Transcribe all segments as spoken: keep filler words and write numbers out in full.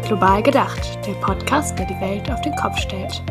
Global gedacht, der Podcast, der die Welt auf den Kopf stellt.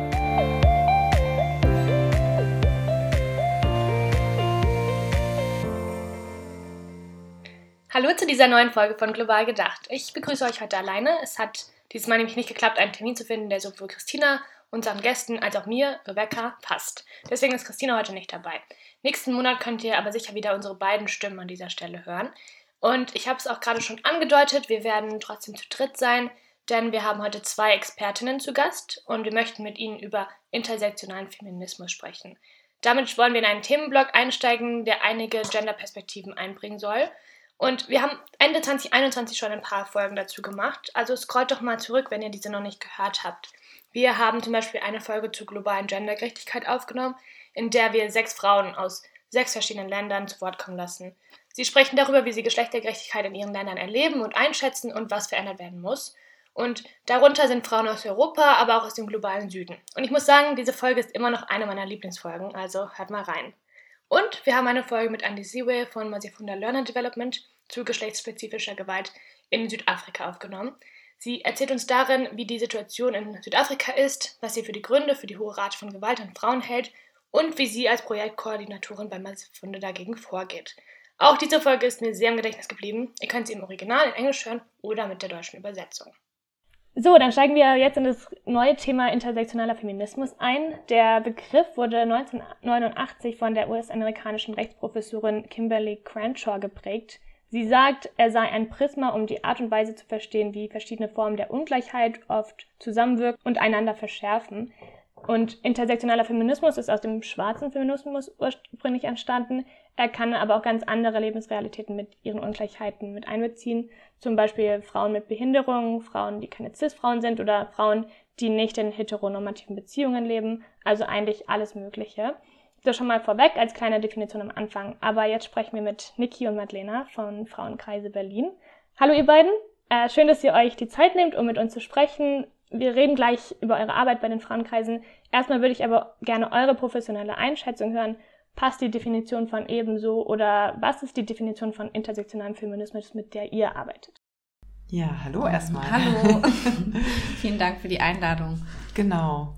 Hallo zu dieser neuen Folge von Global gedacht. Ich begrüße euch heute alleine. Es hat dieses Mal nämlich nicht geklappt, einen Termin zu finden, der sowohl Christina, unseren Gästen, als auch mir, Rebecca, passt. Deswegen ist Christina heute nicht dabei. Nächsten Monat könnt ihr aber sicher wieder unsere beiden Stimmen an dieser Stelle hören. Und ich habe es auch gerade schon angedeutet, wir werden trotzdem zu dritt sein, denn wir haben heute zwei Expertinnen zu Gast und wir möchten mit ihnen über intersektionalen Feminismus sprechen. Damit wollen wir in einen Themenblock einsteigen, der einige Genderperspektiven einbringen soll. Und wir haben Ende zwanzig einundzwanzig schon ein paar Folgen dazu gemacht, also scrollt doch mal zurück, wenn ihr diese noch nicht gehört habt. Wir haben zum Beispiel eine Folge zur globalen Gendergerechtigkeit aufgenommen, in der wir sechs Frauen aus sechs verschiedenen Ländern zu Wort kommen lassen. Sie sprechen darüber, wie sie Geschlechtergerechtigkeit in ihren Ländern erleben und einschätzen und was verändert werden muss. Und darunter sind Frauen aus Europa, aber auch aus dem globalen Süden. Und ich muss sagen, diese Folge ist immer noch eine meiner Lieblingsfolgen, also hört mal rein. Und wir haben eine Folge mit Andy Ziwe von Masifunda Learner Development zu geschlechtsspezifischer Gewalt in Südafrika aufgenommen. Sie erzählt uns darin, wie die Situation in Südafrika ist, was sie für die Gründe für die hohe Rate von Gewalt an Frauen hält und wie sie als Projektkoordinatorin bei Masifunda dagegen vorgeht. Auch diese Folge ist mir sehr im Gedächtnis geblieben. Ihr könnt sie im Original in Englisch hören oder mit der deutschen Übersetzung. So, dann steigen wir jetzt in das neue Thema intersektionaler Feminismus ein. Der Begriff wurde neunzehnhundertneunundachtzig von der U S-amerikanischen Rechtsprofessorin Kimberly Crenshaw geprägt. Sie sagt, er sei ein Prisma, um die Art und Weise zu verstehen, wie verschiedene Formen der Ungleichheit oft zusammenwirken und einander verschärfen. Und intersektionaler Feminismus ist aus dem schwarzen Feminismus ursprünglich entstanden. Er kann aber auch ganz andere Lebensrealitäten mit ihren Ungleichheiten mit einbeziehen. Zum Beispiel Frauen mit Behinderungen, Frauen, die keine Cis-Frauen sind oder Frauen, die nicht in heteronormativen Beziehungen leben. Also eigentlich alles Mögliche. Das schon mal vorweg als kleine Definition am Anfang. Aber jetzt sprechen wir mit Niki und Madlena von Frauenkreise Berlin. Hallo ihr beiden. Äh, schön, dass ihr euch die Zeit nehmt, um mit uns zu sprechen. Wir reden gleich über eure Arbeit bei den Frauenkreisen. Erstmal würde ich aber gerne eure professionelle Einschätzung hören. Passt die Definition von ebenso oder was ist die Definition von intersektionalem Feminismus, mit der ihr arbeitet? Ja, hallo erstmal. Hallo. Vielen Dank für die Einladung. Genau.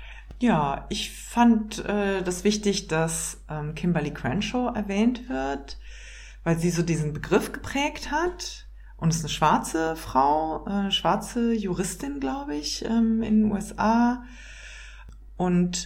Ja, ich fand äh, das wichtig, dass ähm, Kimberly Crenshaw erwähnt wird, weil sie so diesen Begriff geprägt hat. Und es ist eine schwarze Frau, äh, schwarze Juristin, glaube ich, ähm, in den U S A. Und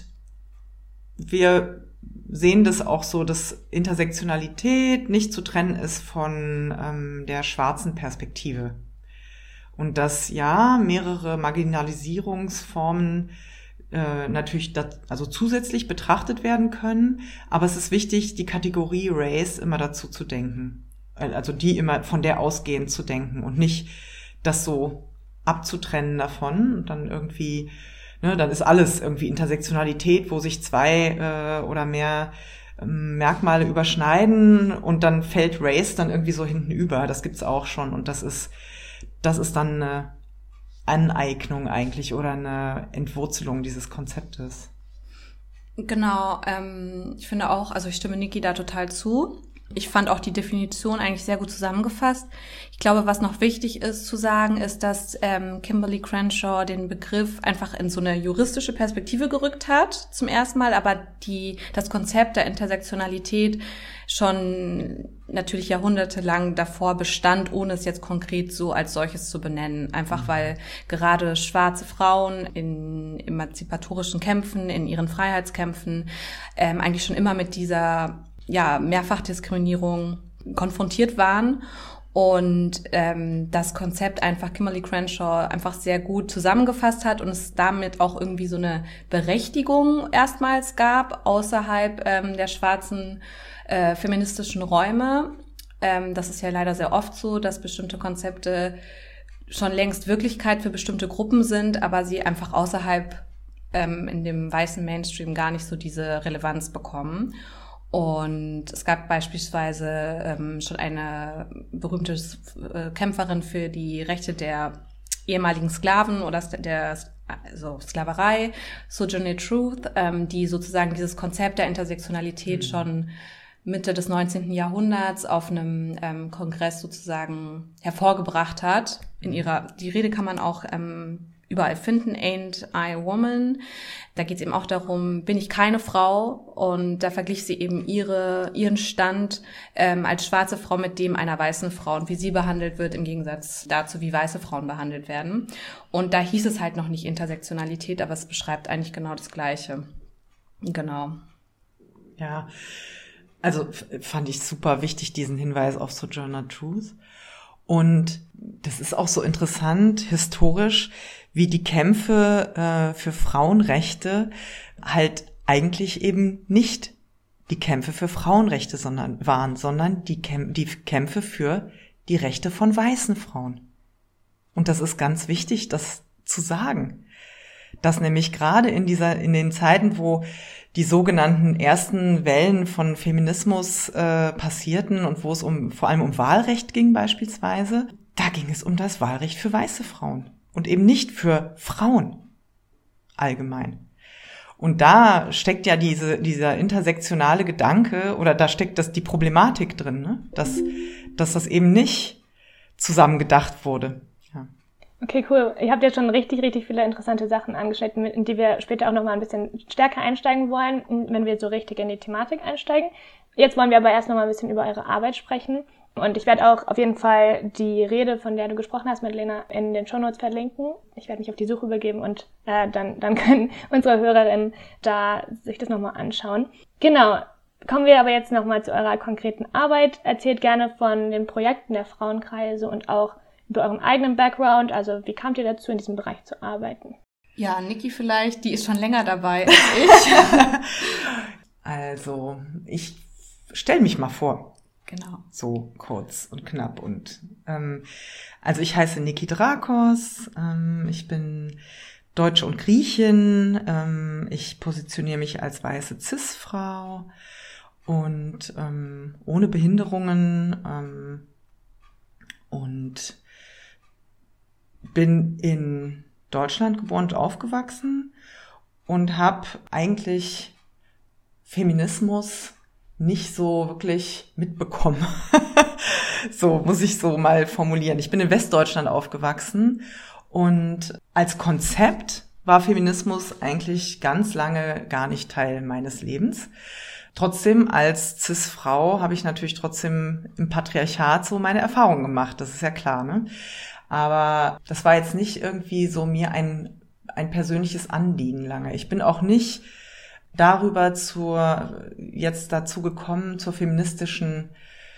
wir sehen das auch so, dass Intersektionalität nicht zu trennen ist von ähm, der schwarzen Perspektive. Und dass ja mehrere Marginalisierungsformen äh, natürlich das, also zusätzlich betrachtet werden können, aber es ist wichtig, die Kategorie Race immer dazu zu denken. Also die immer von der ausgehend zu denken und nicht das so abzutrennen davon und dann irgendwie, ne, dann ist alles irgendwie Intersektionalität, wo sich zwei äh, oder mehr ähm, Merkmale überschneiden und dann fällt Race dann irgendwie so hinten über. Das gibt's auch schon und das ist, das ist dann eine Aneignung eigentlich oder eine Entwurzelung dieses Konzeptes. Genau, ähm, ich finde auch, also ich stimme Niki da total zu. Ich fand auch die Definition eigentlich sehr gut zusammengefasst. Ich glaube, was noch wichtig ist zu sagen, ist, dass ähm, Kimberly Crenshaw den Begriff einfach in so eine juristische Perspektive gerückt hat, zum ersten Mal, aber die das Konzept der Intersektionalität schon natürlich jahrhundertelang davor bestand, ohne es jetzt konkret so als solches zu benennen. Einfach weil gerade schwarze Frauen in emanzipatorischen Kämpfen, in ihren Freiheitskämpfen ähm, eigentlich schon immer mit dieser ja, Mehrfachdiskriminierung konfrontiert waren und ähm, das Konzept einfach Kimberly Crenshaw einfach sehr gut zusammengefasst hat und es damit auch irgendwie so eine Berechtigung erstmals gab außerhalb ähm, der schwarzen äh, feministischen Räume. Ähm, das ist ja leider sehr oft so, dass bestimmte Konzepte schon längst Wirklichkeit für bestimmte Gruppen sind, aber sie einfach außerhalb ähm, in dem weißen Mainstream gar nicht so diese Relevanz bekommen. Und es gab beispielsweise ähm, schon eine berühmte äh, Kämpferin für die Rechte der ehemaligen Sklaven oder der also Sklaverei, Sojourner Truth, ähm, die sozusagen dieses Konzept der Intersektionalität mhm. schon Mitte des neunzehnten Jahrhunderts auf einem ähm, Kongress sozusagen hervorgebracht hat. In ihrer, die Rede kann man auch ähm, überall finden, Ain't I a Woman. Da geht es eben auch darum, bin ich keine Frau? Und da verglich sie eben ihre ihren Stand ähm, als schwarze Frau mit dem einer weißen Frau und wie sie behandelt wird im Gegensatz dazu, wie weiße Frauen behandelt werden. Und da hieß es halt noch nicht Intersektionalität, aber es beschreibt eigentlich genau das Gleiche. Genau. Ja, also fand ich super wichtig, diesen Hinweis auf Sojourner Truth. Und das ist auch so interessant, historisch, wie die Kämpfe äh, für Frauenrechte halt eigentlich eben nicht die Kämpfe für Frauenrechte sondern waren, sondern die, Kämp- die Kämpfe für die Rechte von weißen Frauen. Und das ist ganz wichtig, das zu sagen. Dass nämlich gerade in dieser, in den Zeiten, wo die sogenannten ersten Wellen von Feminismus äh, passierten und wo es um vor allem um Wahlrecht ging beispielsweise, da ging es um das Wahlrecht für weiße Frauen und eben nicht für Frauen allgemein. Und da steckt ja diese dieser intersektionale Gedanke oder da steckt das die Problematik drin, ne? dass dass das eben nicht zusammengedacht wurde. Ja. Okay, cool. Ihr habt ja schon richtig, richtig viele interessante Sachen angeschnitten, in die wir später auch nochmal ein bisschen stärker einsteigen wollen, wenn wir so richtig in die Thematik einsteigen. Jetzt wollen wir aber erst nochmal ein bisschen über eure Arbeit sprechen. Und ich werde auch auf jeden Fall die Rede, von der du gesprochen hast, Madlena, in den Shownotes verlinken. Ich werde mich auf die Suche begeben und äh, dann, dann können unsere Hörerinnen da sich das nochmal anschauen. Genau. Kommen wir aber jetzt nochmal zu eurer konkreten Arbeit. Erzählt gerne von den Projekten der Frauenkreise und auch über euren eigenen Background, also wie kamt ihr dazu, in diesem Bereich zu arbeiten? Ja, Niki vielleicht, die ist schon länger dabei als ich. Also, ich stelle mich mal vor. Genau. So kurz und knapp. Und ähm, also ich heiße Niki Drakos, ähm, ich bin Deutsche und Griechin, ähm, ich positioniere mich als weiße Cis-Frau und ähm, ohne Behinderungen ähm, und bin in Deutschland geboren und aufgewachsen und habe eigentlich Feminismus nicht so wirklich mitbekommen. So muss ich so mal formulieren. Ich bin in Westdeutschland aufgewachsen und als Konzept war Feminismus eigentlich ganz lange gar nicht Teil meines Lebens. Trotzdem als Cis-Frau habe ich natürlich trotzdem im Patriarchat so meine Erfahrungen gemacht, das ist ja klar, ne? Aber das war jetzt nicht irgendwie so mir ein ein persönliches Anliegen lange. Ich bin auch nicht darüber zur jetzt dazu gekommen zur feministischen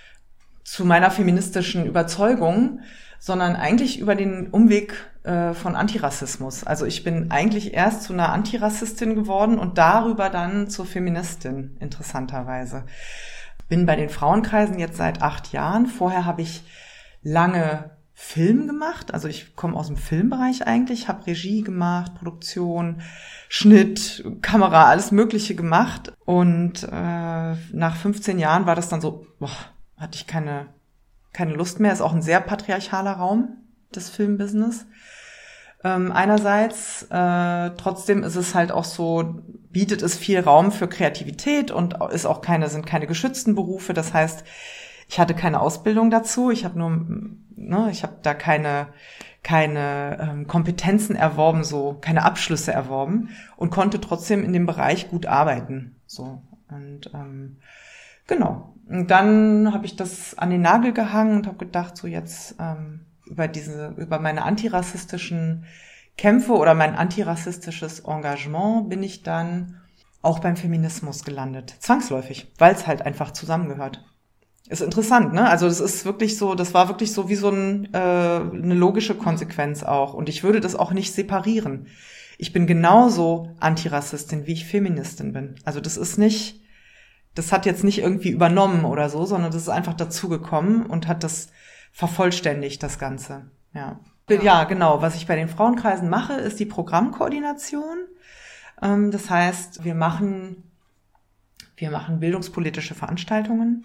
zu meiner feministischen Überzeugung, sondern eigentlich über den Umweg äh, von Antirassismus. Also ich bin eigentlich erst zu einer Antirassistin geworden und darüber dann zur Feministin, interessanterweise. Bin bei den Frauenkreisen jetzt seit acht Jahren. Vorher habe ich lange Film gemacht, also ich komme aus dem Filmbereich eigentlich, habe Regie gemacht, Produktion, Schnitt, Kamera, alles Mögliche gemacht und äh, nach fünfzehn Jahren war das dann so, boah, hatte ich keine keine Lust mehr, ist auch ein sehr patriarchaler Raum, das Filmbusiness. Ähm, einerseits, äh, trotzdem ist es halt auch so, bietet es viel Raum für Kreativität und ist auch keine, sind keine geschützten Berufe, das heißt, ich hatte keine Ausbildung dazu, ich habe nur, ne, ich habe da keine keine ähm, Kompetenzen erworben, so keine Abschlüsse erworben und konnte trotzdem in dem Bereich gut arbeiten, so und ähm, genau. Und dann habe ich das an den Nagel gehangen und habe gedacht, so jetzt ähm, über diese über meine antirassistischen Kämpfe oder mein antirassistisches Engagement bin ich dann auch beim Feminismus gelandet, zwangsläufig, weil es halt einfach zusammengehört. Ist interessant, ne? Also das ist wirklich so, das war wirklich so wie so ein, äh, eine logische Konsequenz auch. Und ich würde das auch nicht separieren. Ich bin genauso Antirassistin, wie ich Feministin bin. Also das ist nicht, das hat jetzt nicht irgendwie übernommen oder so, sondern das ist einfach dazugekommen und hat das vervollständigt, das Ganze. Ja. Ja. Ja, genau. Was ich bei den Frauenkreisen mache, ist die Programmkoordination. Ähm, das heißt, wir machen, wir machen bildungspolitische Veranstaltungen.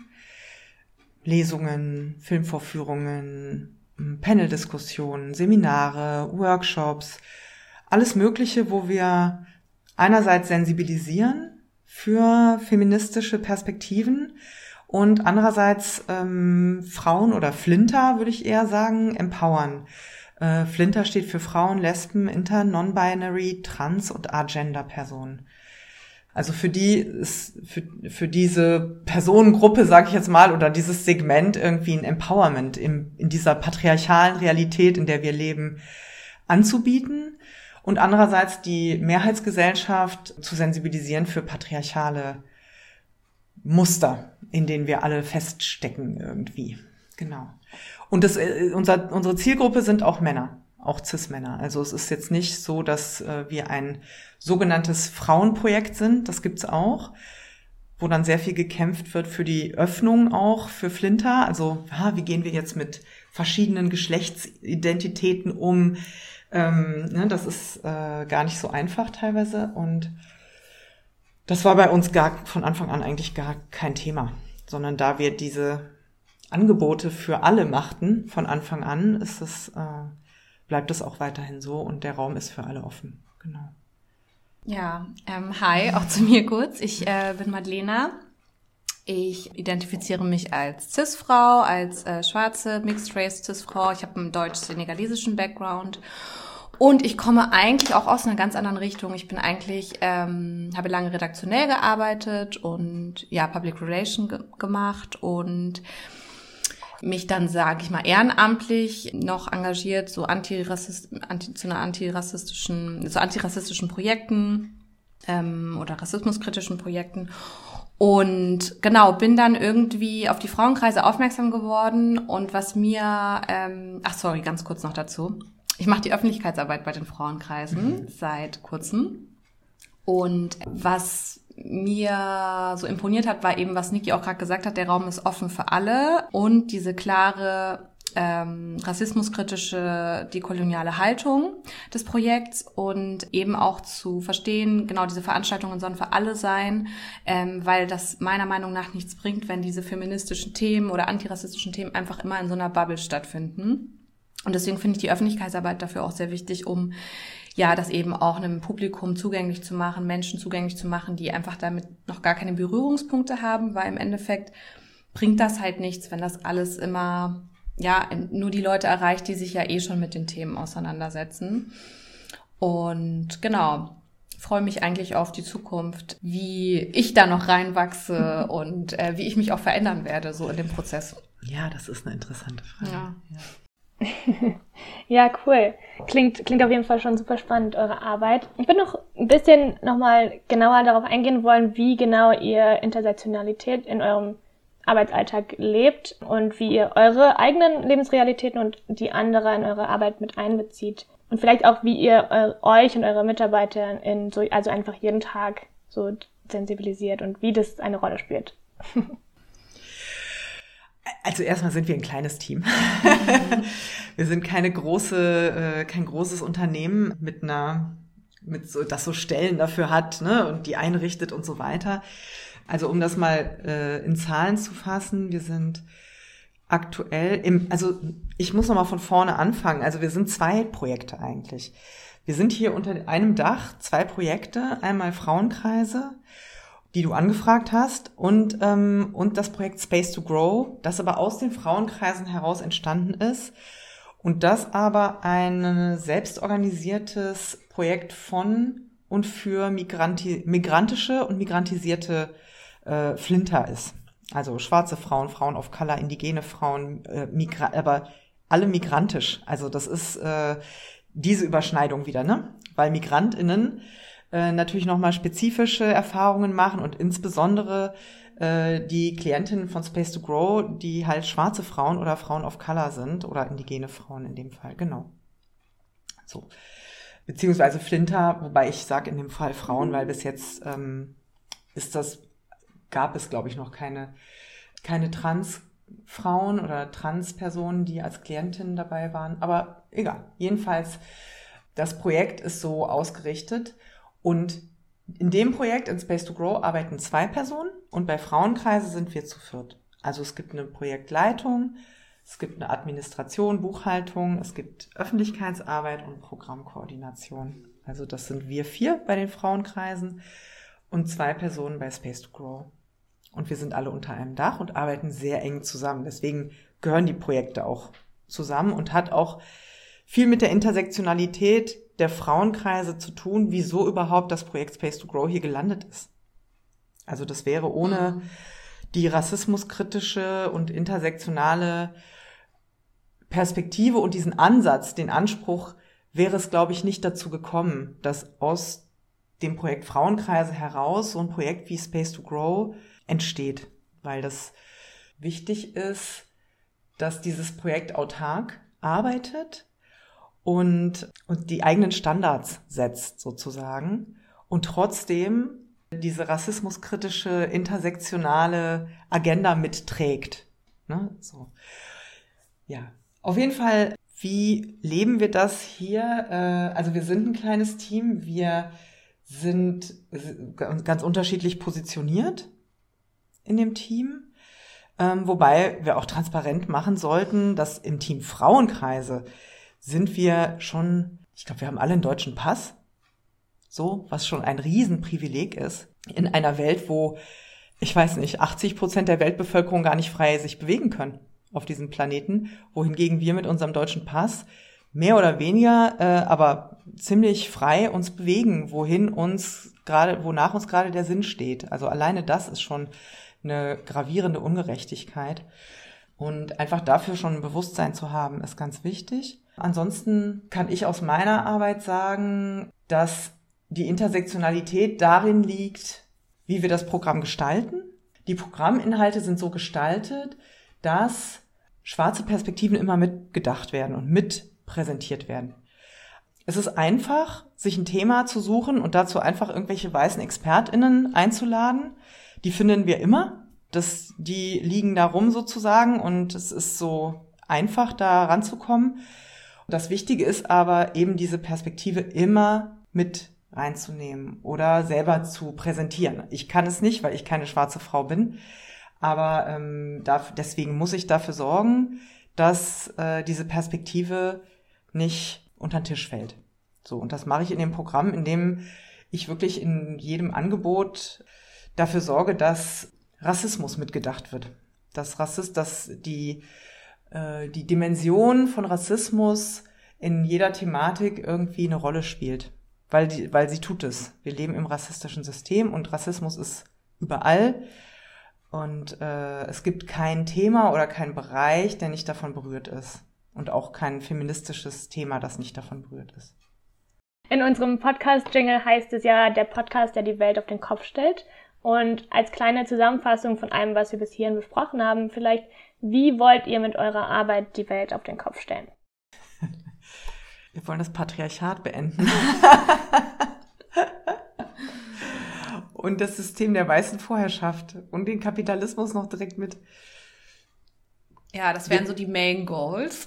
Lesungen, Filmvorführungen, Paneldiskussionen, Seminare, Workshops, alles Mögliche, wo wir einerseits sensibilisieren für feministische Perspektiven und andererseits ähm, Frauen oder Flinter, würde ich eher sagen, empowern. Äh, Flinter steht für Frauen, Lesben, Inter, Non-Binary, Trans- und Agender-Personen. Also für die ist für, für diese Personengruppe, sage ich jetzt mal, oder dieses Segment irgendwie ein Empowerment im, in dieser patriarchalen Realität, in der wir leben, anzubieten und andererseits die Mehrheitsgesellschaft zu sensibilisieren für patriarchale Muster, in denen wir alle feststecken irgendwie. Genau. Und das, unser, unsere Zielgruppe sind auch Männer. Auch Cis-Männer. Also es ist jetzt nicht so, dass äh, wir ein sogenanntes Frauenprojekt sind. Das gibt's auch, wo dann sehr viel gekämpft wird für die Öffnung auch für Flinter. Also ja, wie gehen wir jetzt mit verschiedenen Geschlechtsidentitäten um? Ähm, ne, das ist äh, gar nicht so einfach teilweise. Und das war bei uns gar von Anfang an eigentlich gar kein Thema, sondern da wir diese Angebote für alle machten von Anfang an, ist es äh, bleibt es auch weiterhin so und der Raum ist für alle offen. Genau. Ja, ähm, hi, auch zu mir kurz. Ich äh, bin Madlena. Ich identifiziere mich als Cis-Frau, als äh, schwarze Mixed-Race-Cis-Frau. Ich habe einen deutsch-senegalesischen Background und ich komme eigentlich auch aus einer ganz anderen Richtung. Ich bin eigentlich, ähm, habe lange redaktionell gearbeitet und ja, Public Relation ge- gemacht und mich dann, sage ich mal, ehrenamtlich noch engagiert, so antirassist, anti, zu einer antirassistischen, zu antirassistischen Projekten ähm, oder rassismuskritischen Projekten. Und genau, bin dann irgendwie auf die Frauenkreise aufmerksam geworden. Und was mir, ähm, ach sorry, ganz kurz noch dazu. Ich mache die Öffentlichkeitsarbeit bei den Frauenkreisen mhm. seit kurzem. Und was mir so imponiert hat, war eben, was Niki auch gerade gesagt hat, der Raum ist offen für alle und diese klare ähm, rassismuskritische, dekoloniale Haltung des Projekts und eben auch zu verstehen, genau, diese Veranstaltungen sollen für alle sein, ähm, weil das meiner Meinung nach nichts bringt, wenn diese feministischen Themen oder antirassistischen Themen einfach immer in so einer Bubble stattfinden. Und deswegen finde ich die Öffentlichkeitsarbeit dafür auch sehr wichtig, um ja, das eben auch einem Publikum zugänglich zu machen, Menschen zugänglich zu machen, die einfach damit noch gar keine Berührungspunkte haben, weil im Endeffekt bringt das halt nichts, wenn das alles immer, ja, nur die Leute erreicht, die sich ja eh schon mit den Themen auseinandersetzen. Und genau, freue mich eigentlich auf die Zukunft, wie ich da noch reinwachse und äh, wie ich mich auch verändern werde, so in dem Prozess. Ja, das ist eine interessante Frage. Ja. Ja. Ja, cool. Klingt, klingt auf jeden Fall schon super spannend, eure Arbeit. Ich würde noch ein bisschen nochmal genauer darauf eingehen wollen, wie genau ihr Intersektionalität in eurem Arbeitsalltag lebt und wie ihr eure eigenen Lebensrealitäten und die anderer in eure Arbeit mit einbezieht. Und vielleicht auch, wie ihr eu- euch und eure Mitarbeiter in so, also einfach jeden Tag so sensibilisiert und wie das eine Rolle spielt. Also erstmal sind wir ein kleines Team. Wir sind keine große, äh, kein großes Unternehmen mit einer, mit so, das so Stellen dafür hat, ne, und die einrichtet und so weiter. Also um das mal äh, in Zahlen zu fassen, wir sind aktuell im, also ich muss noch mal von vorne anfangen. Also wir sind zwei Projekte eigentlich. Wir sind hier unter einem Dach, zwei Projekte, einmal Frauenkreise, die du angefragt hast, und ähm, und das Projekt Space to Grow, das aber aus den Frauenkreisen heraus entstanden ist und das aber ein selbstorganisiertes Projekt von und für Migranti- migrantische und migrantisierte äh, Flinter ist. Also schwarze Frauen, Frauen of Color, indigene Frauen, äh, Migra- aber alle migrantisch. Also das ist äh, diese Überschneidung wieder, ne? Weil MigrantInnen natürlich nochmal spezifische Erfahrungen machen und insbesondere äh, die Klientinnen von Space to Grow, die halt schwarze Frauen oder Frauen of Color sind oder indigene Frauen in dem Fall, genau. So. Beziehungsweise Flinter, wobei ich sage in dem Fall Frauen, weil bis jetzt ähm, ist das, gab es glaube ich noch keine, keine Transfrauen oder Transpersonen, die als Klientinnen dabei waren, aber egal. Jedenfalls, das Projekt ist so ausgerichtet. Und in dem Projekt, in Space to Grow, arbeiten zwei Personen und bei Frauenkreise sind wir zu viert. Also es gibt eine Projektleitung, es gibt eine Administration, Buchhaltung, es gibt Öffentlichkeitsarbeit und Programmkoordination. Also das sind wir vier bei den Frauenkreisen und zwei Personen bei Space to Grow. Und wir sind alle unter einem Dach und arbeiten sehr eng zusammen. Deswegen gehören die Projekte auch zusammen und hat auch viel mit der Intersektionalität der Frauenkreise zu tun, wieso überhaupt das Projekt Space to Grow hier gelandet ist. Also das wäre ohne die rassismuskritische und intersektionale Perspektive und diesen Ansatz, den Anspruch, wäre es, glaube ich, nicht dazu gekommen, dass aus dem Projekt Frauenkreise heraus so ein Projekt wie Space to Grow entsteht, weil das wichtig ist, dass dieses Projekt autark arbeitet und, und die eigenen Standards setzt sozusagen und trotzdem diese rassismuskritische, intersektionale Agenda mitträgt. Ne? So. Ja, auf jeden Fall, wie leben wir das hier? Äh, also wir sind ein kleines Team, wir sind ganz unterschiedlich positioniert in dem Team, ähm, wobei wir auch transparent machen sollten, dass im Team Frauenkreise sind wir schon, ich glaube, wir haben alle einen deutschen Pass, so, was schon ein Riesenprivileg ist, in einer Welt, wo, ich weiß nicht, achtzig Prozent der Weltbevölkerung gar nicht frei sich bewegen können auf diesem Planeten, wohingegen wir mit unserem deutschen Pass mehr oder weniger, äh, aber ziemlich frei uns bewegen, wohin uns gerade, wonach uns gerade der Sinn steht. Also alleine das ist schon eine gravierende Ungerechtigkeit. Und einfach dafür schon ein Bewusstsein zu haben, ist ganz wichtig. Ansonsten kann ich aus meiner Arbeit sagen, dass die Intersektionalität darin liegt, wie wir das Programm gestalten. Die Programminhalte sind so gestaltet, dass schwarze Perspektiven immer mitgedacht werden und mit präsentiert werden. Es ist einfach, sich ein Thema zu suchen und dazu einfach irgendwelche weißen ExpertInnen einzuladen. Die finden wir immer. Das, die liegen da rum sozusagen und es ist so einfach, da ranzukommen. Das Wichtige ist aber eben diese Perspektive immer mit reinzunehmen oder selber zu präsentieren. Ich kann es nicht, weil ich keine schwarze Frau bin, aber ähm, darf, deswegen muss ich dafür sorgen, dass äh, diese Perspektive nicht unter den Tisch fällt. So, und das mache ich in dem Programm, in dem ich wirklich in jedem Angebot dafür sorge, dass Rassismus mitgedacht wird. Dass Rassist, dass die äh, die Dimension von Rassismus in jeder Thematik irgendwie eine Rolle spielt, weil die, weil sie tut es. Wir leben im rassistischen System und Rassismus ist überall und äh, es gibt kein Thema oder keinen Bereich, der nicht davon berührt ist und auch kein feministisches Thema, das nicht davon berührt ist. In unserem Podcast-Jingle heißt es ja, der Podcast, der die Welt auf den Kopf stellt. Und als kleine Zusammenfassung von allem, was wir bis hierhin besprochen haben, vielleicht, wie wollt ihr mit eurer Arbeit die Welt auf den Kopf stellen? Wir wollen das Patriarchat beenden. Und das System der weißen Vorherrschaft und den Kapitalismus noch direkt mit. Ja, das wären so die Main Goals.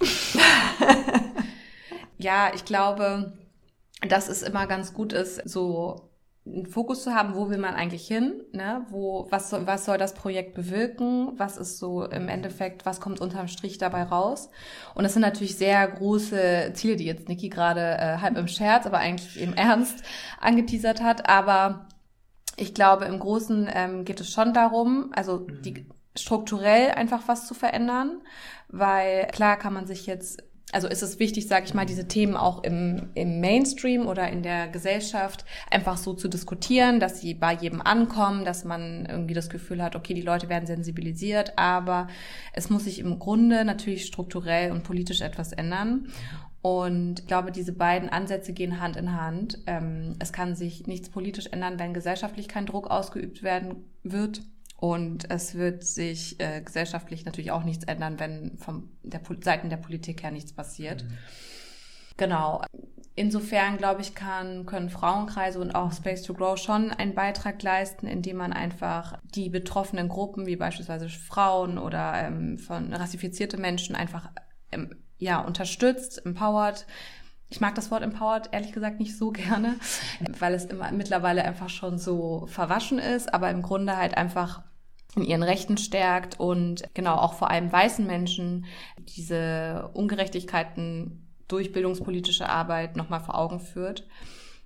Ja, ich glaube, dass es immer ganz gut ist, so einen Fokus zu haben, wo will man eigentlich hin, ne? Wo, was soll, was soll das Projekt bewirken? Was ist so im Endeffekt, was kommt unterm Strich dabei raus? Und das sind natürlich sehr große Ziele, die jetzt Niki gerade äh, halb im Scherz, aber eigentlich im Ernst angeteasert hat. Aber ich glaube, im Großen ähm, geht es schon darum, also die strukturell einfach was zu verändern, weil klar kann man sich jetzt Also ist es wichtig, sage ich mal, diese Themen auch im, im Mainstream oder in der Gesellschaft einfach so zu diskutieren, dass sie bei jedem ankommen, dass man irgendwie das Gefühl hat, okay, die Leute werden sensibilisiert, aber es muss sich im Grunde natürlich strukturell und politisch etwas ändern. Und ich glaube, diese beiden Ansätze gehen Hand in Hand. Ähm, es kann sich nichts politisch ändern, wenn gesellschaftlich kein Druck ausgeübt werden wird. Und es wird sich äh, gesellschaftlich natürlich auch nichts ändern, wenn von der Seiten der Politik her nichts passiert. Mhm. Genau. Insofern, glaube ich, kann, können Frauenkreise und auch Space to Grow schon einen Beitrag leisten, indem man einfach die betroffenen Gruppen, wie beispielsweise Frauen oder ähm, von rassifizierte Menschen, einfach ähm, ja unterstützt, empowert. Ich mag das Wort empowered ehrlich gesagt nicht so gerne, weil es immer mittlerweile einfach schon so verwaschen ist, aber im Grunde halt einfach in ihren Rechten stärkt und genau auch vor allem weißen Menschen diese Ungerechtigkeiten durch bildungspolitische Arbeit nochmal vor Augen führt.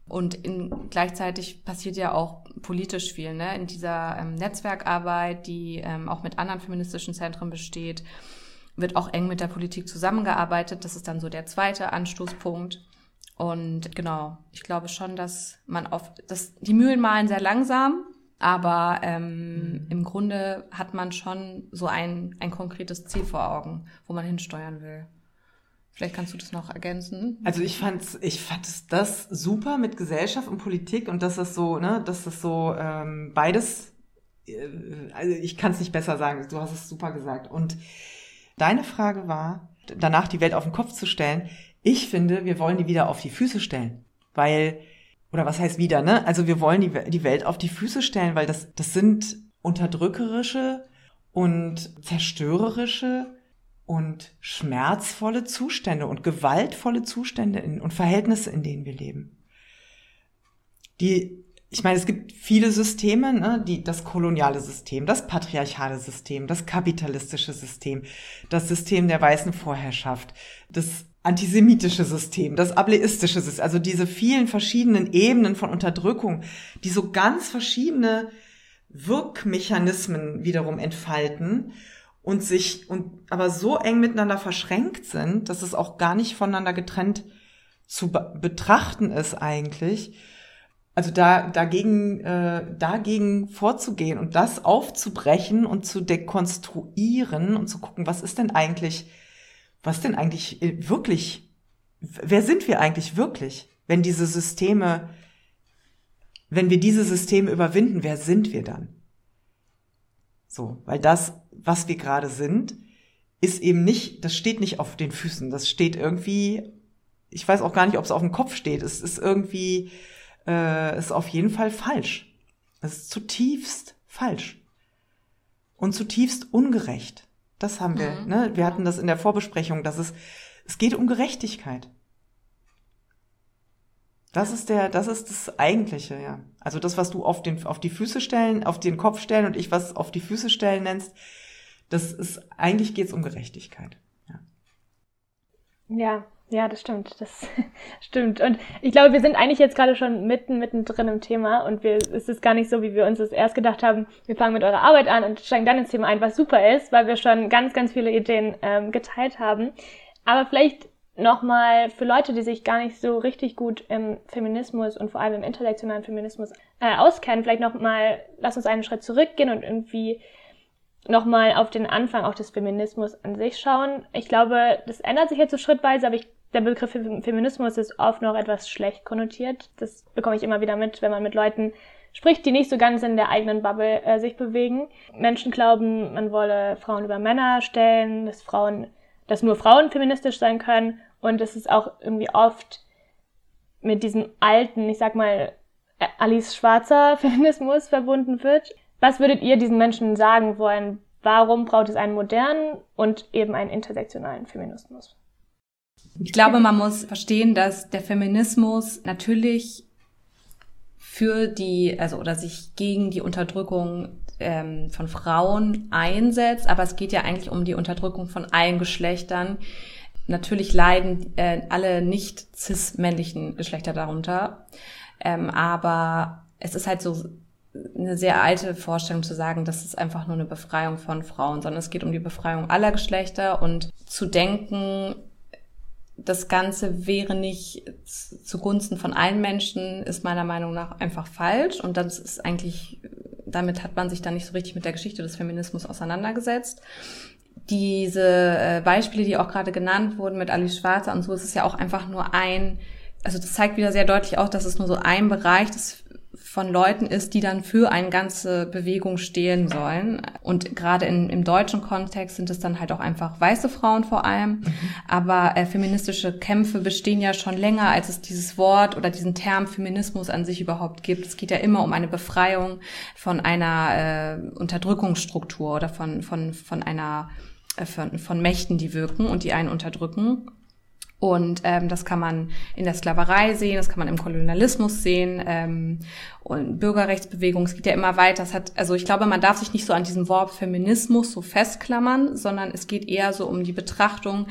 Und in, gleichzeitig passiert ja auch politisch viel, ne? In dieser ähm, Netzwerkarbeit, die ähm, auch mit anderen feministischen Zentren besteht, wird auch eng mit der Politik zusammengearbeitet. Das ist dann so der zweite Anstoßpunkt. Und genau, ich glaube schon, dass man auf das, die Mühlen mahlen sehr langsam, aber ähm, im Grunde hat man schon so ein, ein konkretes Ziel vor Augen, wo man hinsteuern will. Vielleicht kannst du das noch ergänzen. Also ich fand's, ich fand es das super mit Gesellschaft und Politik und dass das so, ne, dass das so ähm, beides, äh, also ich kann es nicht besser sagen, du hast es super gesagt. Und deine Frage war, danach die Welt auf den Kopf zu stellen. Ich finde, wir wollen die wieder auf die Füße stellen, weil, oder was heißt wieder, ne? Also wir wollen die, die Welt auf die Füße stellen, weil das, das sind unterdrückerische und zerstörerische und schmerzvolle Zustände und gewaltvolle Zustände in, und Verhältnisse, in denen wir leben. Die, ich meine, es gibt viele Systeme, ne, die, das koloniale System, das patriarchale System, das kapitalistische System, das System der weißen Vorherrschaft, das antisemitische System, das ableistische System, also diese vielen verschiedenen Ebenen von Unterdrückung, die so ganz verschiedene Wirkmechanismen wiederum entfalten und sich und aber so eng miteinander verschränkt sind, dass es auch gar nicht voneinander getrennt zu be- betrachten ist eigentlich. Also da dagegen äh, dagegen vorzugehen und das aufzubrechen und zu dekonstruieren und zu gucken, was ist denn eigentlich, was denn eigentlich wirklich, wer sind wir eigentlich wirklich, wenn diese Systeme, wenn wir diese Systeme überwinden, wer sind wir dann? So, weil das, was wir gerade sind, ist eben nicht, das steht nicht auf den Füßen, das steht irgendwie, ich weiß auch gar nicht, ob es auf dem Kopf steht, es ist irgendwie, äh, ist auf jeden Fall falsch. Es ist zutiefst falsch und zutiefst ungerecht. Das haben wir, mhm. ne? Wir hatten das in der Vorbesprechung, dass es, es geht um Gerechtigkeit. Das ist der, das ist das Eigentliche, ja. Also das, was du auf den, auf die Füße stellen, auf den Kopf stellen und ich was auf die Füße stellen nennst, das ist, eigentlich geht's um Gerechtigkeit, ja. Ja, ja, das stimmt, das stimmt. Und ich glaube, wir sind eigentlich jetzt gerade schon mitten, mittendrin im Thema und wir, es ist gar nicht so, wie wir uns das erst gedacht haben, wir fangen mit eurer Arbeit an und steigen dann ins Thema ein, was super ist, weil wir schon ganz, ganz viele Ideen ähm, geteilt haben. Aber vielleicht nochmal für Leute, die sich gar nicht so richtig gut im Feminismus und vor allem im intersektionalen Feminismus äh, auskennen, vielleicht nochmal, lass uns einen Schritt zurückgehen und irgendwie nochmal auf den Anfang auch des Feminismus an sich schauen. Ich glaube, das ändert sich jetzt so schrittweise, aber ich, der Begriff Feminismus ist oft noch etwas schlecht konnotiert. Das bekomme ich immer wieder mit, wenn man mit Leuten spricht, die nicht so ganz in der eigenen Bubble äh, sich bewegen. Menschen glauben, man wolle Frauen über Männer stellen, dass Frauen, dass nur Frauen feministisch sein können. Und es ist auch irgendwie oft mit diesem alten, ich sag mal, Alice Schwarzer Feminismus verbunden wird. Was würdet ihr diesen Menschen sagen wollen? Warum braucht es einen modernen und eben einen intersektionalen Feminismus? Ich glaube, man muss verstehen, dass der Feminismus natürlich für die, also oder sich gegen die Unterdrückung ähm, von Frauen einsetzt, aber es geht ja eigentlich um die Unterdrückung von allen Geschlechtern. Natürlich leiden äh, alle nicht cis-männlichen Geschlechter darunter, ähm, aber es ist halt so eine sehr alte Vorstellung zu sagen, das ist einfach nur eine Befreiung von Frauen, sondern es geht um die Befreiung aller Geschlechter und zu denken, das Ganze wäre nicht zugunsten von allen Menschen, ist meiner Meinung nach einfach falsch und das ist eigentlich, damit hat man sich dann nicht so richtig mit der Geschichte des Feminismus auseinandergesetzt. Diese äh, Beispiele, die auch gerade genannt wurden mit Alice Schwarzer und so, es ist ja auch einfach nur ein, also das zeigt wieder sehr deutlich auch, dass es nur so ein Bereich des, von Leuten ist, die dann für eine ganze Bewegung stehen sollen. Und gerade in, im deutschen Kontext sind es dann halt auch einfach weiße Frauen vor allem. Mhm. Aber äh, feministische Kämpfe bestehen ja schon länger, als es dieses Wort oder diesen Term Feminismus an sich überhaupt gibt. Es geht ja immer um eine Befreiung von einer äh, Unterdrückungsstruktur oder von, von, von einer Von, von Mächten, die wirken und die einen unterdrücken. Und ähm, das kann man in der Sklaverei sehen, das kann man im Kolonialismus sehen ähm, und Bürgerrechtsbewegung, es geht ja immer weiter. Das hat, also ich glaube, man darf sich nicht so an diesem Wort Feminismus so festklammern, sondern es geht eher so um die Betrachtung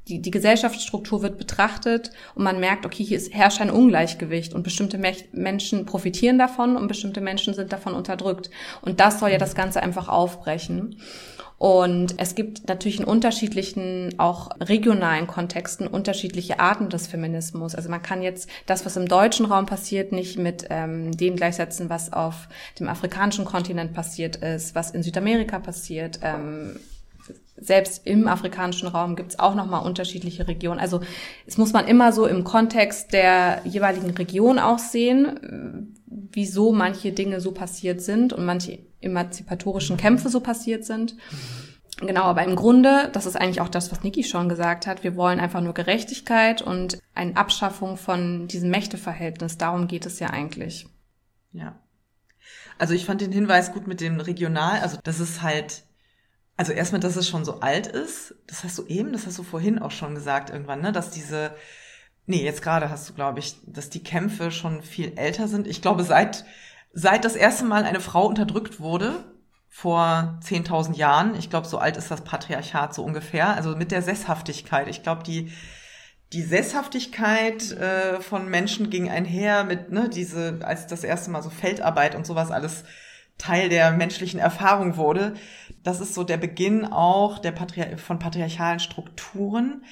die, die Gesellschaftsstruktur wird betrachtet und man merkt, okay, hier ist, herrscht ein Ungleichgewicht und bestimmte Me- Menschen profitieren davon und bestimmte Menschen sind davon unterdrückt. Und das soll ja das Ganze einfach aufbrechen. Und es gibt natürlich in unterschiedlichen, auch regionalen Kontexten unterschiedliche Arten des Feminismus. Also man kann jetzt das, was im deutschen Raum passiert, nicht mit ähm, dem gleichsetzen, was auf dem afrikanischen Kontinent passiert ist, was in Südamerika passiert. Ähm, selbst im afrikanischen Raum gibt es auch nochmal unterschiedliche Regionen. Also es muss man immer so im Kontext der jeweiligen Region auch sehen, wieso manche Dinge so passiert sind und manche emanzipatorischen Kämpfe so passiert sind. Genau, aber im Grunde, das ist eigentlich auch das, was Niki schon gesagt hat, wir wollen einfach nur Gerechtigkeit und eine Abschaffung von diesem Mächteverhältnis. Darum geht es ja eigentlich. Ja. Also ich fand den Hinweis gut mit dem Regional, also das ist halt, also erstmal, dass es schon so alt ist, das hast du eben, das hast du vorhin auch schon gesagt irgendwann, ne, dass diese, nee, jetzt gerade hast du, glaube ich, dass die Kämpfe schon viel älter sind. Ich glaube, seit Seit das erste Mal eine Frau unterdrückt wurde, vor zehntausend Jahren, ich glaube, so alt ist das Patriarchat so ungefähr, also mit der Sesshaftigkeit. Ich glaube, die die Sesshaftigkeit äh, von Menschen ging einher mit, ne, diese, als das erste Mal so Feldarbeit und sowas alles Teil der menschlichen Erfahrung wurde. Das ist so der Beginn auch der Patri- von patriarchalen Strukturen.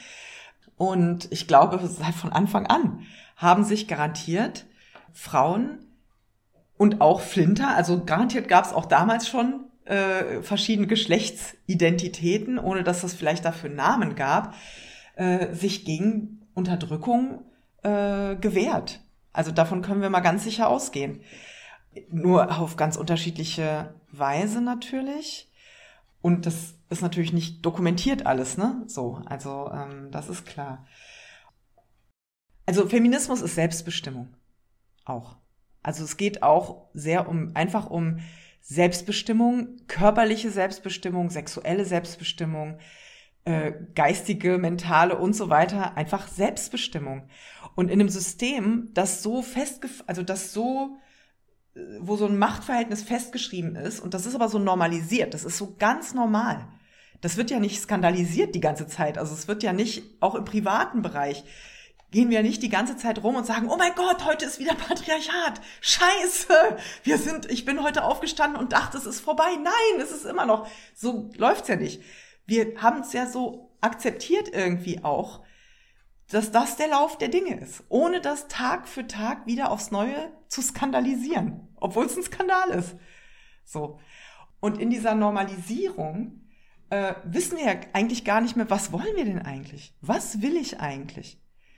Und ich glaube, seit von Anfang an haben sich garantiert Frauen und auch Flinter, also garantiert gab es auch damals schon äh, verschiedene Geschlechtsidentitäten, ohne dass es vielleicht dafür Namen gab, äh, sich gegen Unterdrückung äh, gewehrt. Also davon können wir mal ganz sicher ausgehen. Nur auf ganz unterschiedliche Weise natürlich. Und das ist natürlich nicht dokumentiert alles, ne? So, also ähm, das ist klar. Also Feminismus ist Selbstbestimmung auch. Also es geht auch sehr um, einfach um Selbstbestimmung, körperliche Selbstbestimmung, sexuelle Selbstbestimmung, äh, geistige, mentale und so weiter, einfach Selbstbestimmung. Und in einem System, das so festgef- also das so, wo so ein Machtverhältnis festgeschrieben ist, und das ist aber so normalisiert, das ist so ganz normal. Das wird ja nicht skandalisiert die ganze Zeit, also es wird ja nicht, auch im privaten Bereich, gehen wir nicht die ganze Zeit rum und sagen, oh mein Gott, heute ist wieder Patriarchat. Scheiße, wir sind, ich bin heute aufgestanden und dachte, es ist vorbei. Nein, es ist immer noch. So läuft's ja nicht. Wir haben es ja so akzeptiert irgendwie auch, dass das der Lauf der Dinge ist, ohne das Tag für Tag wieder aufs Neue zu skandalisieren, obwohl es ein Skandal ist. So. Und in dieser Normalisierung äh, wissen wir ja eigentlich gar nicht mehr, was wollen wir denn eigentlich? Was will ich eigentlich?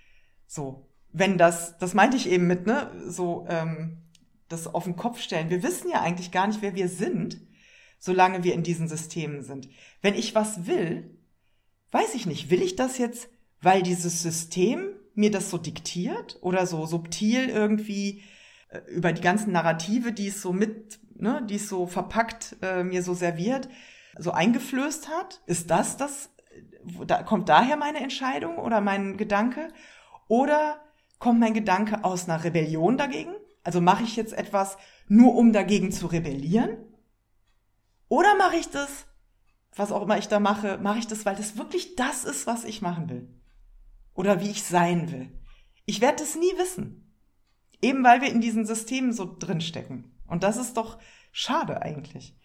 So, wenn das, das meinte ich eben mit, ne, so, ähm, das auf den Kopf stellen. Wir wissen ja eigentlich gar nicht, wer wir sind, solange wir in diesen Systemen sind. Wenn ich was will, weiß ich nicht, will ich das jetzt, weil dieses System mir das so diktiert oder so subtil irgendwie äh, über die ganzen Narrative, die es so mit, ne, die es so verpackt äh, mir so serviert, so eingeflößt hat? Ist das das, da, kommt daher meine Entscheidung oder mein Gedanke? Oder kommt mein Gedanke aus einer Rebellion dagegen? Also mache ich jetzt etwas nur, um dagegen zu rebellieren? Oder mache ich das, was auch immer ich da mache, mache ich das, weil das wirklich das ist, was ich machen will? Oder wie ich sein will? Ich werde es nie wissen. Eben weil wir in diesen Systemen so drinstecken. Und das ist doch schade eigentlich.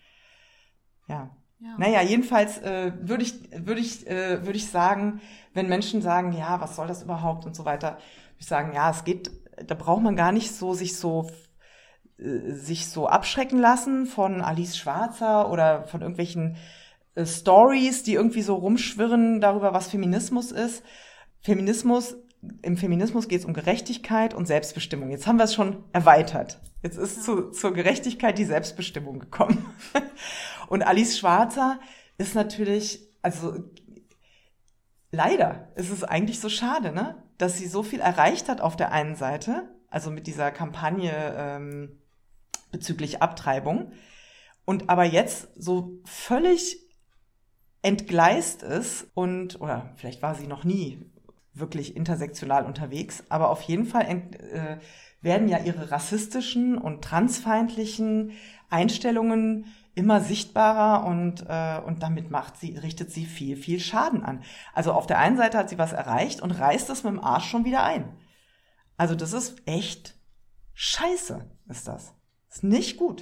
Ja. Ja. Naja, jedenfalls äh, würde ich, würde ich, äh, würde ich sagen, wenn Menschen sagen, ja, was soll das überhaupt und so weiter, würde ich sagen, ja, es geht, da braucht man gar nicht so sich so äh, sich so abschrecken lassen von Alice Schwarzer oder von irgendwelchen äh, Stories, die irgendwie so rumschwirren darüber, was Feminismus ist. Feminismus, im Feminismus geht es um Gerechtigkeit und Selbstbestimmung. Jetzt haben wir es schon erweitert. Jetzt ist ja. zu, zur Gerechtigkeit die Selbstbestimmung gekommen. Und Alice Schwarzer ist natürlich, also leider ist es eigentlich so schade, ne, dass sie so viel erreicht hat auf der einen Seite, also mit dieser Kampagne ähm, bezüglich Abtreibung, und aber jetzt so völlig entgleist ist und, oder vielleicht war sie noch nie wirklich intersektional unterwegs, aber auf jeden Fall ent, äh, werden ja ihre rassistischen und transfeindlichen Einstellungen immer sichtbarer und, äh, und damit macht sie, richtet sie viel, viel Schaden an. Also auf der einen Seite hat sie was erreicht und reißt es mit dem Arsch schon wieder ein. Also das ist echt scheiße, ist das. Ist nicht gut.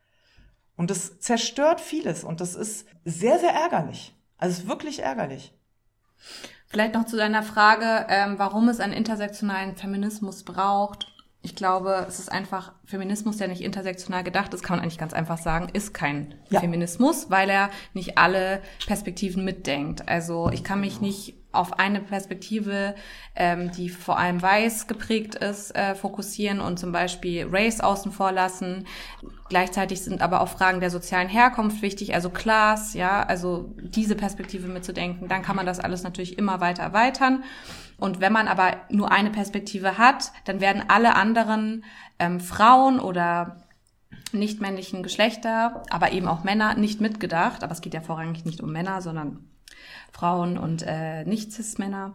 Und das zerstört vieles und das ist sehr, sehr ärgerlich. Also es ist wirklich ärgerlich. Vielleicht noch zu deiner Frage, ähm, warum es einen intersektionalen Feminismus braucht. Ich glaube, es ist einfach Feminismus, der nicht intersektional gedacht ist, kann man eigentlich ganz einfach sagen, ist kein ja. Feminismus, weil er nicht alle Perspektiven mitdenkt. Also ich kann mich nicht auf eine Perspektive, ähm, die vor allem weiß geprägt ist, äh, fokussieren und zum Beispiel Race außen vor lassen. Gleichzeitig sind aber auch Fragen der sozialen Herkunft wichtig, also Class, ja, also diese Perspektive mitzudenken. Dann kann man das alles natürlich immer weiter erweitern. Und wenn man aber nur eine Perspektive hat, dann werden alle anderen ähm, Frauen oder nicht-männlichen Geschlechter, aber eben auch Männer nicht mitgedacht. Aber es geht ja vorrangig nicht um Männer, sondern Frauen und äh, Nicht-Cis-Männer,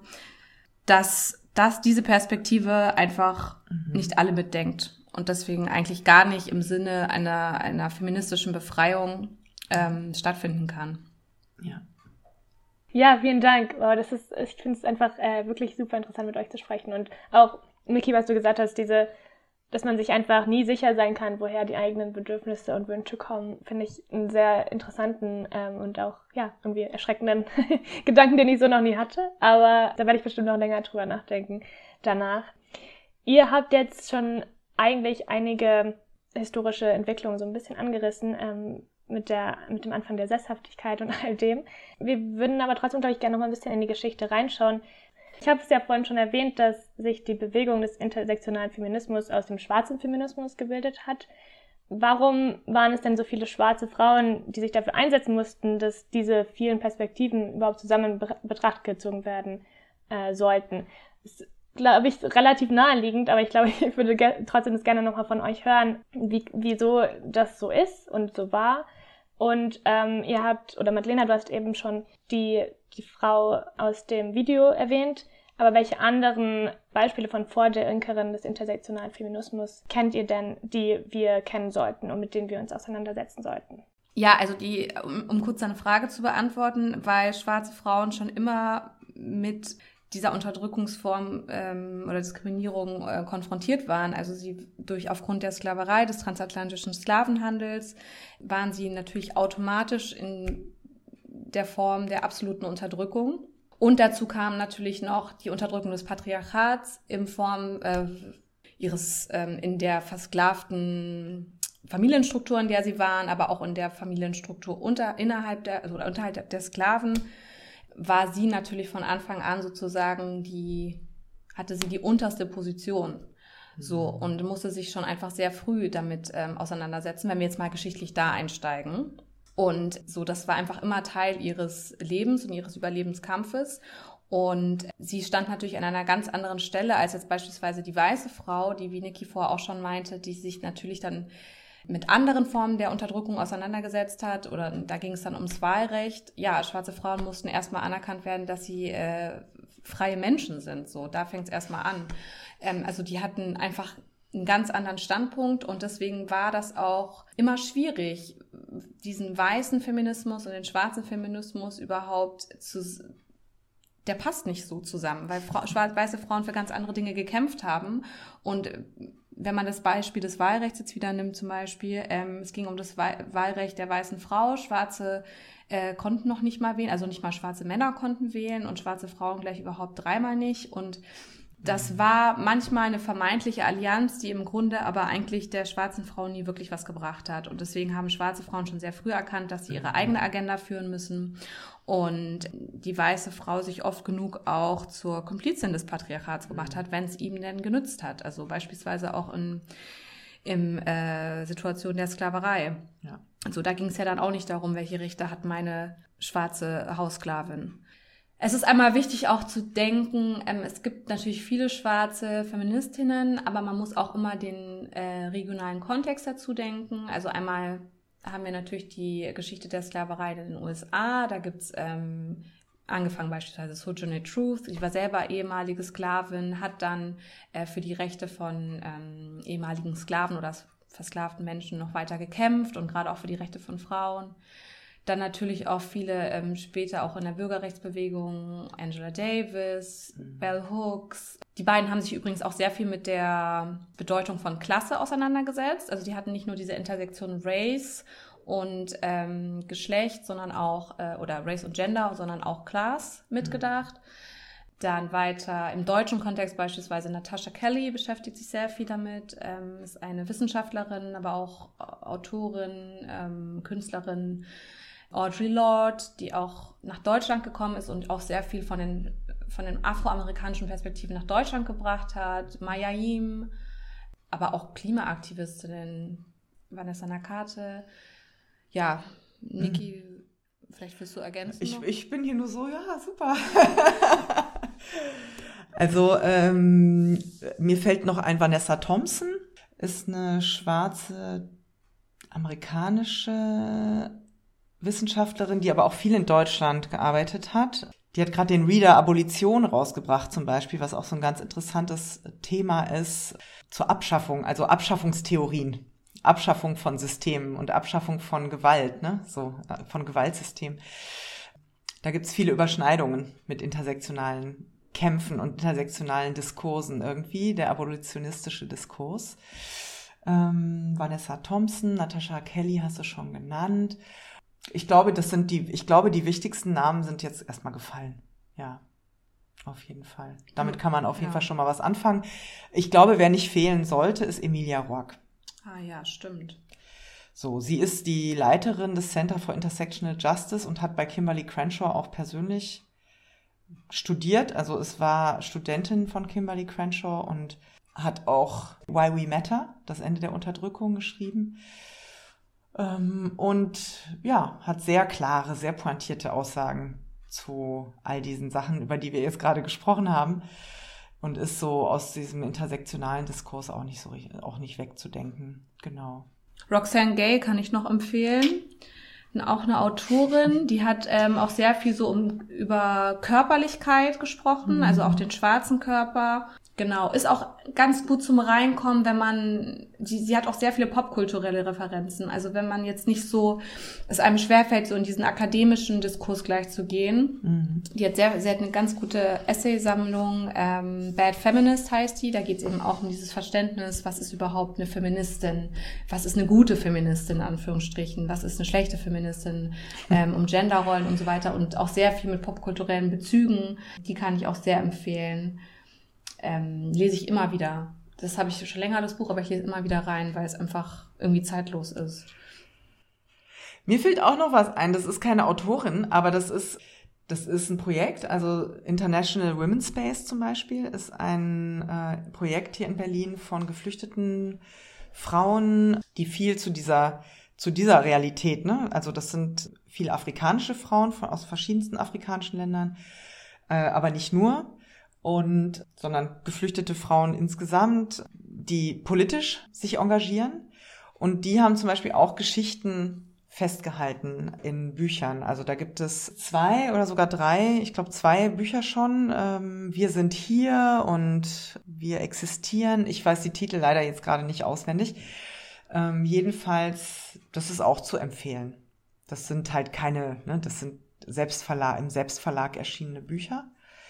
dass, dass diese Perspektive einfach mhm. nicht alle mitdenkt und deswegen eigentlich gar nicht im Sinne einer, einer feministischen Befreiung ähm, stattfinden kann. Ja. Ja, vielen Dank. Oh, das ist, ich finde es einfach äh, wirklich super interessant, mit euch zu sprechen. Und auch, Miki, was du gesagt hast, diese, dass man sich einfach nie sicher sein kann, woher die eigenen Bedürfnisse und Wünsche kommen, finde ich einen sehr interessanten ähm, und auch ja irgendwie erschreckenden Gedanken, den ich so noch nie hatte. Aber da werde ich bestimmt noch länger drüber nachdenken danach. Ihr habt jetzt schon eigentlich einige historische Entwicklungen so ein bisschen angerissen, ähm, mit der mit dem Anfang der Sesshaftigkeit und all dem. Wir würden aber trotzdem, glaube ich, gerne noch mal ein bisschen in die Geschichte reinschauen. Ich habe es ja vorhin schon erwähnt, dass sich die Bewegung des intersektionalen Feminismus aus dem schwarzen Feminismus gebildet hat. Warum waren es denn so viele schwarze Frauen, die sich dafür einsetzen mussten, dass diese vielen Perspektiven überhaupt zusammen in Betracht gezogen werden äh, sollten? Das ist, glaube ich, relativ naheliegend, aber ich glaube, ich würde ge- trotzdem das gerne nochmal von euch hören, wie, wieso das so ist und so war. Und ähm, ihr habt, oder Madlena, du hast eben schon die, die Frau aus dem Video erwähnt, aber welche anderen Beispiele von Vordenkerinnen des intersektionalen Feminismus kennt ihr denn, die wir kennen sollten und mit denen wir uns auseinandersetzen sollten? Ja, also die, um, um kurz deine Frage zu beantworten, weil schwarze Frauen schon immer mit dieser Unterdrückungsform ähm, oder Diskriminierung äh, konfrontiert waren. Also sie durch aufgrund der Sklaverei, des transatlantischen Sklavenhandels, waren sie natürlich automatisch in der Form der absoluten Unterdrückung. Und dazu kam natürlich noch die Unterdrückung des Patriarchats in Form äh, ihres ähm, in der versklavten Familienstruktur, in der sie waren, aber auch in der Familienstruktur unter innerhalb der also unterhalb der Sklaven, war sie natürlich von Anfang an sozusagen die, hatte sie die unterste Position. So, und musste sich schon einfach sehr früh damit ähm, auseinandersetzen, wenn wir jetzt mal geschichtlich da einsteigen. Und so, das war einfach immer Teil ihres Lebens und ihres Überlebenskampfes. Und sie stand natürlich an einer ganz anderen Stelle als jetzt beispielsweise die weiße Frau, die, wie Niki vorher auch schon meinte, die sich natürlich dann mit anderen Formen der Unterdrückung auseinandergesetzt hat, oder da ging es dann ums Wahlrecht. Ja, schwarze Frauen mussten erstmal anerkannt werden, dass sie äh, freie Menschen sind. So, da fängt es erstmal an. Ähm, also die hatten einfach einen ganz anderen Standpunkt und deswegen war das auch immer schwierig, diesen weißen Feminismus und den schwarzen Feminismus überhaupt zu... Der passt nicht so zusammen, weil Fra- schwarz- weiße Frauen für ganz andere Dinge gekämpft haben. Und wenn man das Beispiel des Wahlrechts jetzt wieder nimmt zum Beispiel, ähm, es ging um das Wahl- Wahlrecht der weißen Frau, Schwarze äh, konnten noch nicht mal wählen, also nicht mal schwarze Männer konnten wählen und schwarze Frauen gleich überhaupt dreimal nicht. Und das war manchmal eine vermeintliche Allianz, die im Grunde aber eigentlich der schwarzen Frau nie wirklich was gebracht hat. Und deswegen haben schwarze Frauen schon sehr früh erkannt, dass sie ihre eigene Agenda führen müssen. Und die weiße Frau sich oft genug auch zur Komplizin des Patriarchats gemacht hat, wenn es ihm denn genützt hat. Also beispielsweise auch in im äh, Situation der Sklaverei. Ja. Also da ging es ja dann auch nicht darum, welche Rechte hat meine schwarze Haussklavin. Es ist einmal wichtig auch zu denken, ähm, es gibt natürlich viele schwarze Feministinnen, aber man muss auch immer den äh, regionalen Kontext dazu denken. Also einmal haben wir natürlich die Geschichte der Sklaverei in den U S A, da gibt's ähm, angefangen beispielsweise Sojourner Truth, ich war selber ehemalige Sklavin, hat dann äh, für die Rechte von ähm, ehemaligen Sklaven oder versklavten Menschen noch weiter gekämpft und gerade auch für die Rechte von Frauen. Dann natürlich auch viele ähm, später auch in der Bürgerrechtsbewegung, Angela Davis, mhm. Bell Hooks. Die beiden haben sich übrigens auch sehr viel mit der Bedeutung von Klasse auseinandergesetzt. Also die hatten nicht nur diese Intersektion Race und ähm, Geschlecht, sondern auch, äh, oder Race und Gender, sondern auch Class mitgedacht. Mhm. Dann weiter im deutschen Kontext beispielsweise Natasha Kelly beschäftigt sich sehr viel damit, ähm, ist eine Wissenschaftlerin, aber auch Autorin, ähm, Künstlerin. Audre Lorde, die auch nach Deutschland gekommen ist und auch sehr viel von den, von den afroamerikanischen Perspektiven nach Deutschland gebracht hat. Maya Yim, aber auch Klimaaktivistinnen, Vanessa Nakate. Ja, Niki, mhm. vielleicht willst du ergänzen ich, noch? Ich bin hier nur so, ja, super. Also ähm, mir fällt noch ein, Vanessa Thompson ist eine schwarze amerikanische Wissenschaftlerin, die aber auch viel in Deutschland gearbeitet hat. Die hat gerade den Reader Abolition rausgebracht zum Beispiel, was auch so ein ganz interessantes Thema ist zur Abschaffung, also Abschaffungstheorien, Abschaffung von Systemen und Abschaffung von Gewalt, ne, so von Gewaltsystemen. Da gibt's viele Überschneidungen mit intersektionalen Kämpfen und intersektionalen Diskursen irgendwie, der abolitionistische Diskurs. Ähm, Vanessa Thompson, Natasha Kelly hast du schon genannt. Ich glaube, das sind die, ich glaube, die wichtigsten Namen sind jetzt erstmal gefallen. Ja, auf jeden Fall. Damit kann man auf jeden ja. Fall schon mal was anfangen. Ich glaube, wer nicht fehlen sollte, ist Emilia Roark. Ah ja, stimmt. So, sie ist die Leiterin des Center for Intersectional Justice und hat bei Kimberly Crenshaw auch persönlich studiert. Also es war Studentin von Kimberly Crenshaw und hat auch Why We Matter, das Ende der Unterdrückung, geschrieben. Und ja, hat sehr klare, sehr pointierte Aussagen zu all diesen Sachen, über die wir jetzt gerade gesprochen haben, und ist so aus diesem intersektionalen Diskurs auch nicht so auch nicht wegzudenken. Genau. Roxane Gay kann ich noch empfehlen. Auch eine Autorin, die hat ähm, auch sehr viel so um, über Körperlichkeit gesprochen, mhm. also auch den schwarzen Körper. Genau, ist auch ganz gut zum Reinkommen, wenn man, sie, sie hat auch sehr viele popkulturelle Referenzen. Also wenn man jetzt nicht so, es einem schwerfällt, so in diesen akademischen Diskurs gleich zu gehen. Mhm. Die hat sehr, sie hat eine ganz gute Essaysammlung, ähm, Bad Feminist heißt die. Da geht es eben auch um dieses Verständnis, was ist überhaupt eine Feministin? Was ist eine gute Feministin, in Anführungsstrichen? Was ist eine schlechte Feministin? Ähm, um Genderrollen und so weiter. Und auch sehr viel mit popkulturellen Bezügen. Die kann ich auch sehr empfehlen. Ähm, lese ich immer wieder. Das habe ich schon länger, das Buch, aber ich lese immer wieder rein, weil es einfach irgendwie zeitlos ist. Mir fällt auch noch was ein, das ist keine Autorin, aber das ist, das ist ein Projekt, also International Women's Space zum Beispiel, ist ein äh, Projekt hier in Berlin von geflüchteten Frauen, die viel zu dieser, zu dieser Realität, ne, also das sind viele afrikanische Frauen von, aus verschiedensten afrikanischen Ländern, äh, aber nicht nur, und sondern geflüchtete Frauen insgesamt, die politisch sich engagieren. Und die haben zum Beispiel auch Geschichten festgehalten in Büchern. Also da gibt es zwei oder sogar drei, ich glaube zwei Bücher schon. Ähm, Wir sind hier und Wir existieren. Ich weiß die Titel leider jetzt gerade nicht auswendig. Ähm, jedenfalls, das ist auch zu empfehlen. Das sind halt keine, ne, das sind Selbstverlag, im Selbstverlag erschienene Bücher.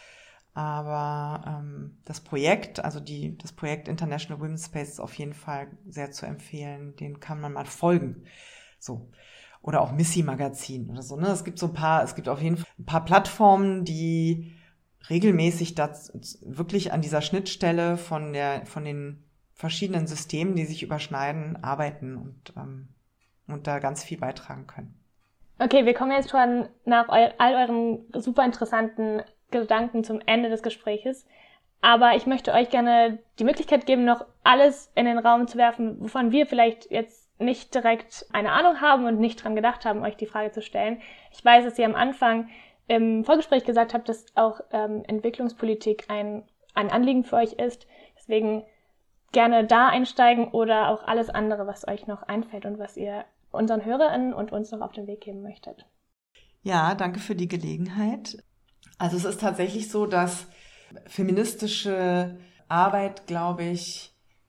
Aber ähm, das Projekt, also die das Projekt International Women's Space ist auf jeden Fall sehr zu empfehlen. Den kann man mal folgen. So. Oder auch Missy Magazin oder so. Ne? Es gibt so ein paar, es gibt auf jeden Fall ein paar Plattformen, die regelmäßig das, wirklich an dieser Schnittstelle von der von den verschiedenen Systemen, die sich überschneiden, arbeiten und, ähm, und da ganz viel beitragen können. Okay, wir kommen jetzt schon nach eu- all euren super interessanten Gedanken zum Ende des Gespräches. Aber ich möchte euch gerne die Möglichkeit geben, noch alles in den Raum zu werfen, wovon wir vielleicht jetzt nicht direkt eine Ahnung haben und nicht dran gedacht haben, euch die Frage zu stellen. Ich weiß, dass ihr am Anfang im Vorgespräch gesagt habt, dass auch ähm, Entwicklungspolitik ein, ein Anliegen für euch ist. Deswegen gerne da einsteigen oder auch alles andere, was euch noch einfällt und was ihr unseren HörerInnen und uns noch auf den Weg geben möchtet. Ja, danke für die Gelegenheit. Also es ist tatsächlich so, dass feministische Arbeit, glaube ich,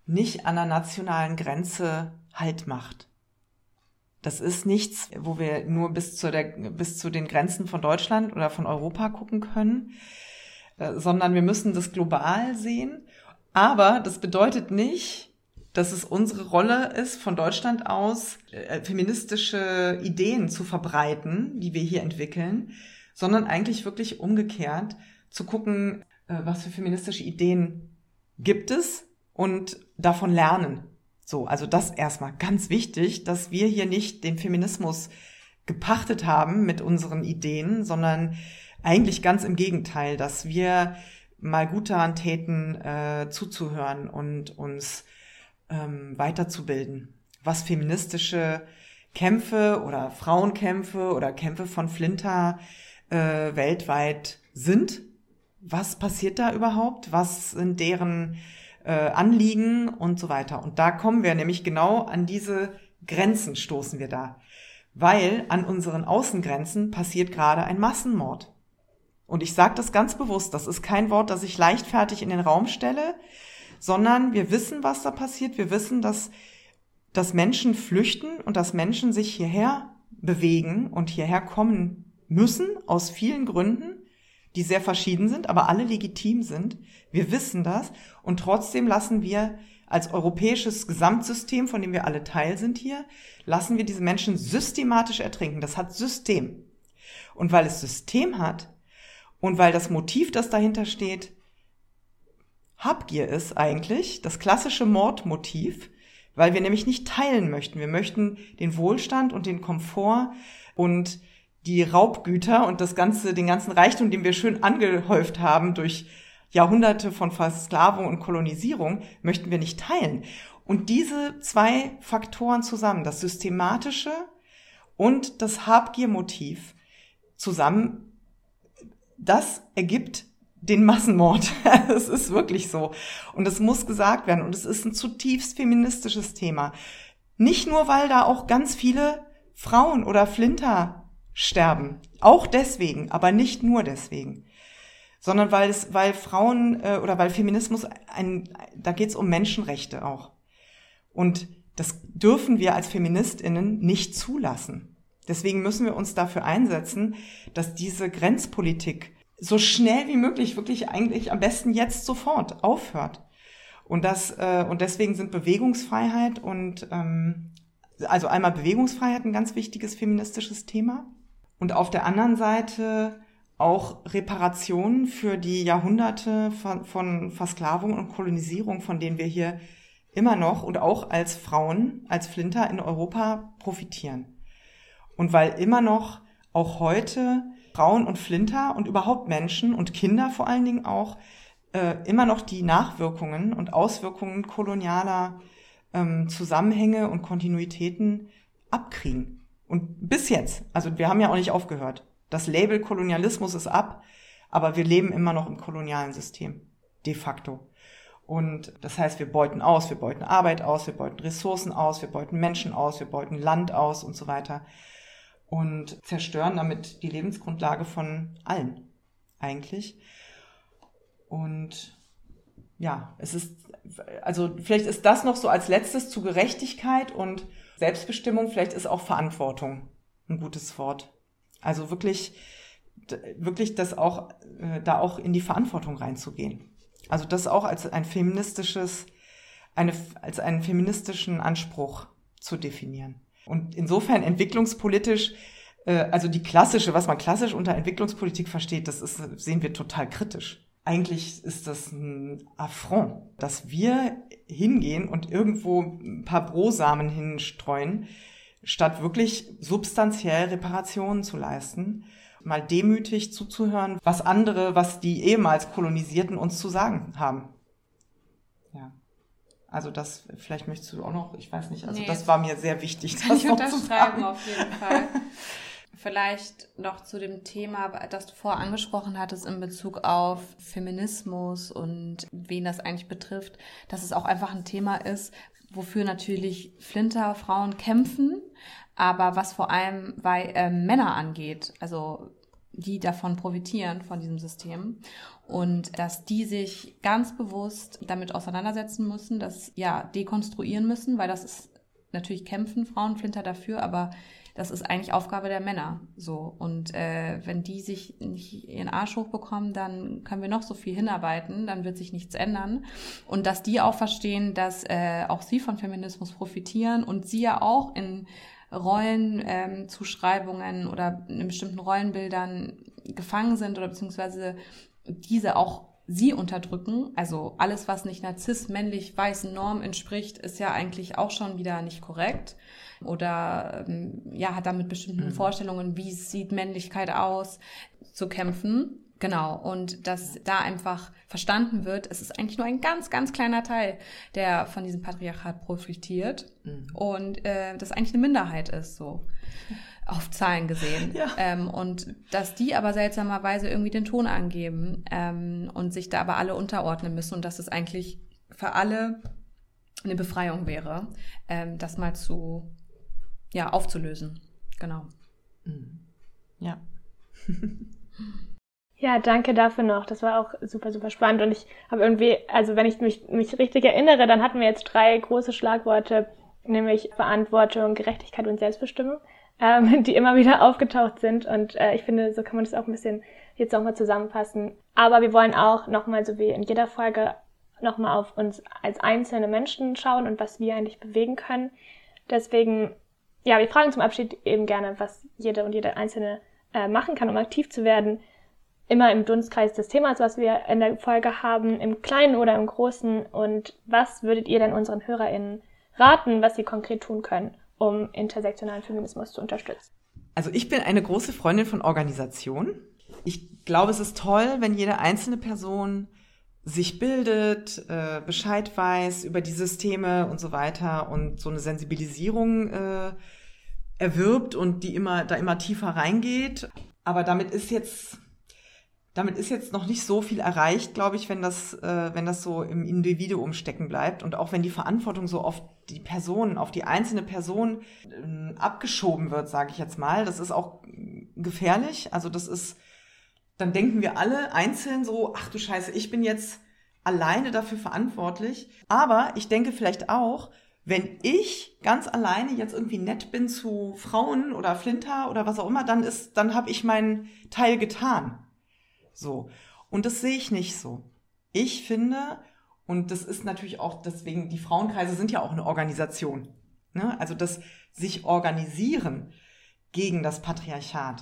nicht an der nationalen Grenze Halt macht. Das ist nichts, wo wir nur bis zu der, bis zu den Grenzen von Deutschland oder von Europa gucken können, äh, sondern wir müssen das global sehen. Aber das bedeutet nicht, dass es unsere Rolle ist, von Deutschland aus äh, feministische Ideen zu verbreiten, die wir hier entwickeln, sondern eigentlich wirklich umgekehrt zu gucken, äh, was für feministische Ideen gibt es und davon lernen. So, also das erstmal ganz wichtig, dass wir hier nicht den Feminismus gepachtet haben mit unseren Ideen, sondern eigentlich ganz im Gegenteil, dass wir mal gut daran täten, äh, zuzuhören und uns ähm, weiterzubilden, was feministische Kämpfe oder Frauenkämpfe oder Kämpfe von Flinter äh, weltweit sind. Was passiert da überhaupt? Was sind deren Äh, Anliegen und so weiter. Und da kommen wir nämlich genau an diese Grenzen, stoßen wir da. Weil an unseren Außengrenzen passiert gerade ein Massenmord. Und ich sage das ganz bewusst, das ist kein Wort, das ich leichtfertig in den Raum stelle, sondern wir wissen, was da passiert. Wir wissen, dass, dass Menschen flüchten und dass Menschen sich hierher bewegen und hierher kommen müssen, aus vielen Gründen, die sehr verschieden sind, aber alle legitim sind. Wir wissen das und trotzdem lassen wir als europäisches Gesamtsystem, von dem wir alle Teil sind hier, lassen wir diese Menschen systematisch ertrinken. Das hat System. Und weil es System hat und weil das Motiv, das dahinter steht, Habgier ist eigentlich, das klassische Mordmotiv, weil wir nämlich nicht teilen möchten. Wir möchten den Wohlstand und den Komfort und die Raubgüter und das ganze, den ganzen Reichtum, den wir schön angehäuft haben durch Jahrhunderte von Versklavung und Kolonisierung, möchten wir nicht teilen. Und diese zwei Faktoren zusammen, das Systematische und das Habgiermotiv zusammen, das ergibt den Massenmord. Es ist wirklich so. Und es muss gesagt werden. Und es ist ein zutiefst feministisches Thema. Nicht nur, weil da auch ganz viele Frauen oder Flinter sterben. Auch deswegen, aber nicht nur deswegen. Sondern weil es, weil Frauen äh, oder weil Feminismus, ein, da geht es um Menschenrechte auch. Und das dürfen wir als FeministInnen nicht zulassen. Deswegen müssen wir uns dafür einsetzen, dass diese Grenzpolitik so schnell wie möglich, wirklich eigentlich am besten jetzt sofort aufhört. Und das äh, und deswegen sind Bewegungsfreiheit und ähm, also einmal Bewegungsfreiheit ein ganz wichtiges feministisches Thema. Und auf der anderen Seite auch Reparationen für die Jahrhunderte von, von Versklavung und Kolonisierung, von denen wir hier immer noch und auch als Frauen, als Flinter in Europa profitieren. Und weil immer noch auch heute Frauen und Flinter und überhaupt Menschen und Kinder vor allen Dingen auch äh, immer noch die Nachwirkungen und Auswirkungen kolonialer ähm, Zusammenhänge und Kontinuitäten abkriegen. Und bis jetzt, also wir haben ja auch nicht aufgehört. Das Label Kolonialismus ist ab, aber wir leben immer noch im kolonialen System, de facto. Und das heißt, wir beuten aus, wir beuten Arbeit aus, wir beuten Ressourcen aus, wir beuten Menschen aus, wir beuten Land aus und so weiter. Und zerstören damit die Lebensgrundlage von allen eigentlich. Und ja, es ist, also vielleicht ist das noch so als letztes zu Gerechtigkeit und Selbstbestimmung, vielleicht ist auch Verantwortung ein gutes Wort. Also wirklich, wirklich das auch, da auch in die Verantwortung reinzugehen. Also das auch als ein feministisches, eine, als einen feministischen Anspruch zu definieren. Und insofern entwicklungspolitisch, also die klassische, was man klassisch unter Entwicklungspolitik versteht, das ist, sehen wir total kritisch. Eigentlich ist das ein Affront, dass wir hingehen und irgendwo ein paar Brosamen hinstreuen, statt wirklich substanziell Reparationen zu leisten, mal demütig zuzuhören, was andere, was die ehemals Kolonisierten uns zu sagen haben. Ja. Also das, vielleicht möchtest du auch noch, ich weiß nicht, also nee, das war mir sehr wichtig. Kann ich unterschreiben auf jeden Fall. Vielleicht noch zu dem Thema, das du vorher angesprochen hattest in Bezug auf Feminismus und wen das eigentlich betrifft, dass es auch einfach ein Thema ist, wofür natürlich Flinter-Frauen kämpfen, aber was vor allem bei äh, Männer angeht, also die davon profitieren, von diesem System. Und dass die sich ganz bewusst damit auseinandersetzen müssen, das ja dekonstruieren müssen, weil das ist natürlich kämpfen Frauenflinter dafür, aber das ist eigentlich Aufgabe der Männer. So. Und äh, wenn die sich nicht ihren Arsch hochbekommen, dann können wir noch so viel hinarbeiten, dann wird sich nichts ändern. Und dass die auch verstehen, dass äh, auch sie von Feminismus profitieren und sie ja auch in Rollenzuschreibungen ähm, oder in bestimmten Rollenbildern gefangen sind oder beziehungsweise diese auch sie unterdrücken. Also alles, was nicht einer cis-männlich weißen Norm entspricht, ist ja eigentlich auch schon wieder nicht korrekt. Oder ähm, ja, hat damit bestimmten mhm. Vorstellungen, wie sieht Männlichkeit aus, zu kämpfen. Genau, und dass da einfach verstanden wird, es ist eigentlich nur ein ganz, ganz kleiner Teil, der von diesem Patriarchat profitiert mhm. und äh, das eigentlich eine Minderheit ist, so auf Zahlen gesehen. Ja. Ähm, und dass die aber seltsamerweise irgendwie den Ton angeben ähm, und sich da aber alle unterordnen müssen und dass es eigentlich für alle eine Befreiung wäre, ähm, das mal zu, ja, aufzulösen. Genau. Mhm. Ja. Ja, danke dafür noch. Das war auch super, super spannend. Und ich habe irgendwie, also wenn ich mich, mich richtig erinnere, dann hatten wir jetzt drei große Schlagworte, nämlich Verantwortung, Gerechtigkeit und Selbstbestimmung, ähm, die immer wieder aufgetaucht sind. Und äh, ich finde, so kann man das auch ein bisschen jetzt auch mal zusammenfassen. Aber wir wollen auch nochmal, so wie in jeder Folge, nochmal auf uns als einzelne Menschen schauen und was wir eigentlich bewegen können. Deswegen, ja, wir fragen zum Abschied eben gerne, was jede und jede Einzelne äh, machen kann, um aktiv zu werden. Immer im Dunstkreis des Themas, was wir in der Folge haben, im Kleinen oder im Großen. Und was würdet ihr denn unseren HörerInnen raten, was sie konkret tun können, um intersektionalen Feminismus zu unterstützen? Also ich bin eine große Freundin von Organisation. Ich glaube, es ist toll, wenn jede einzelne Person sich bildet, äh, Bescheid weiß über die Systeme und so weiter und so eine Sensibilisierung äh, erwirbt und die immer da immer tiefer reingeht. Aber damit ist jetzt Damit ist jetzt noch nicht so viel erreicht, glaube ich, wenn das, äh, wenn das so im Individuum stecken bleibt und auch wenn die Verantwortung so auf die Person, auf die einzelne Person äh, abgeschoben wird, sage ich jetzt mal. Das ist auch gefährlich. Also das ist, dann denken wir alle einzeln so, ach du Scheiße, ich bin jetzt alleine dafür verantwortlich. Aber ich denke vielleicht auch, wenn ich ganz alleine jetzt irgendwie nett bin zu Frauen oder Flinter oder was auch immer, dann ist, dann habe ich meinen Teil getan. So. Und das sehe ich nicht so. Ich finde, und das ist natürlich auch deswegen, die Frauenkreise sind ja auch eine Organisation, ne? Also das sich organisieren gegen das Patriarchat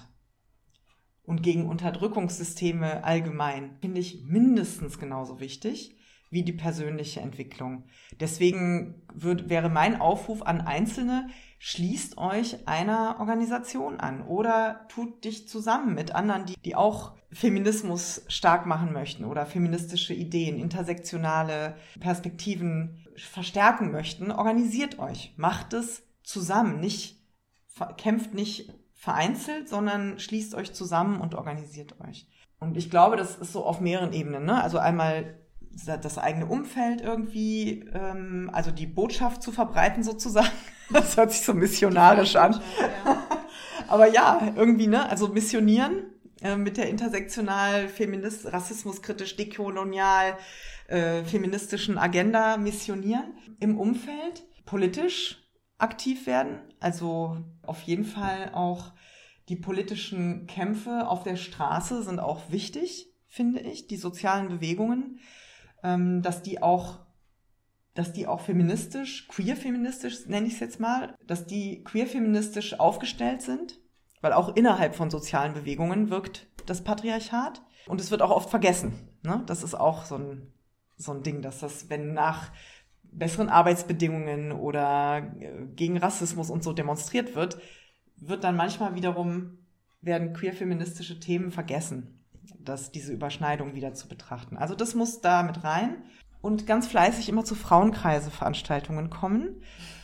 und gegen Unterdrückungssysteme allgemein, finde ich mindestens genauso wichtig wie die persönliche Entwicklung. Deswegen würd, wäre mein Aufruf an Einzelne, schließt euch einer Organisation an oder tut dich zusammen mit anderen, die, die auch Feminismus stark machen möchten oder feministische Ideen, intersektionale Perspektiven verstärken möchten. Organisiert euch, macht es zusammen, nicht, kämpft nicht vereinzelt, sondern schließt euch zusammen und organisiert euch. Und ich glaube, das ist so auf mehreren Ebenen, ne? Also einmal das eigene Umfeld irgendwie, ähm, also die Botschaft zu verbreiten sozusagen. Das hört sich so missionarisch an. Ja. Aber ja, irgendwie, ne, also missionieren äh, mit der intersektional, feminist, rassismuskritisch, dekolonial, äh, feministischen Agenda missionieren. Im Umfeld politisch aktiv werden, also auf jeden Fall auch die politischen Kämpfe auf der Straße sind auch wichtig, finde ich, die sozialen Bewegungen, dass die auch, dass die auch feministisch, queer-feministisch, nenne ich es jetzt mal, dass die queer-feministisch aufgestellt sind, weil auch innerhalb von sozialen Bewegungen wirkt das Patriarchat und es wird auch oft vergessen, ne? Das ist auch so ein, so ein Ding, dass das, wenn nach besseren Arbeitsbedingungen oder gegen Rassismus und so demonstriert wird, wird dann manchmal wiederum, werden queer-feministische Themen vergessen, dass diese Überschneidung wieder zu betrachten. Also das muss da mit rein und ganz fleißig immer zu Frauenkreise-Veranstaltungen kommen.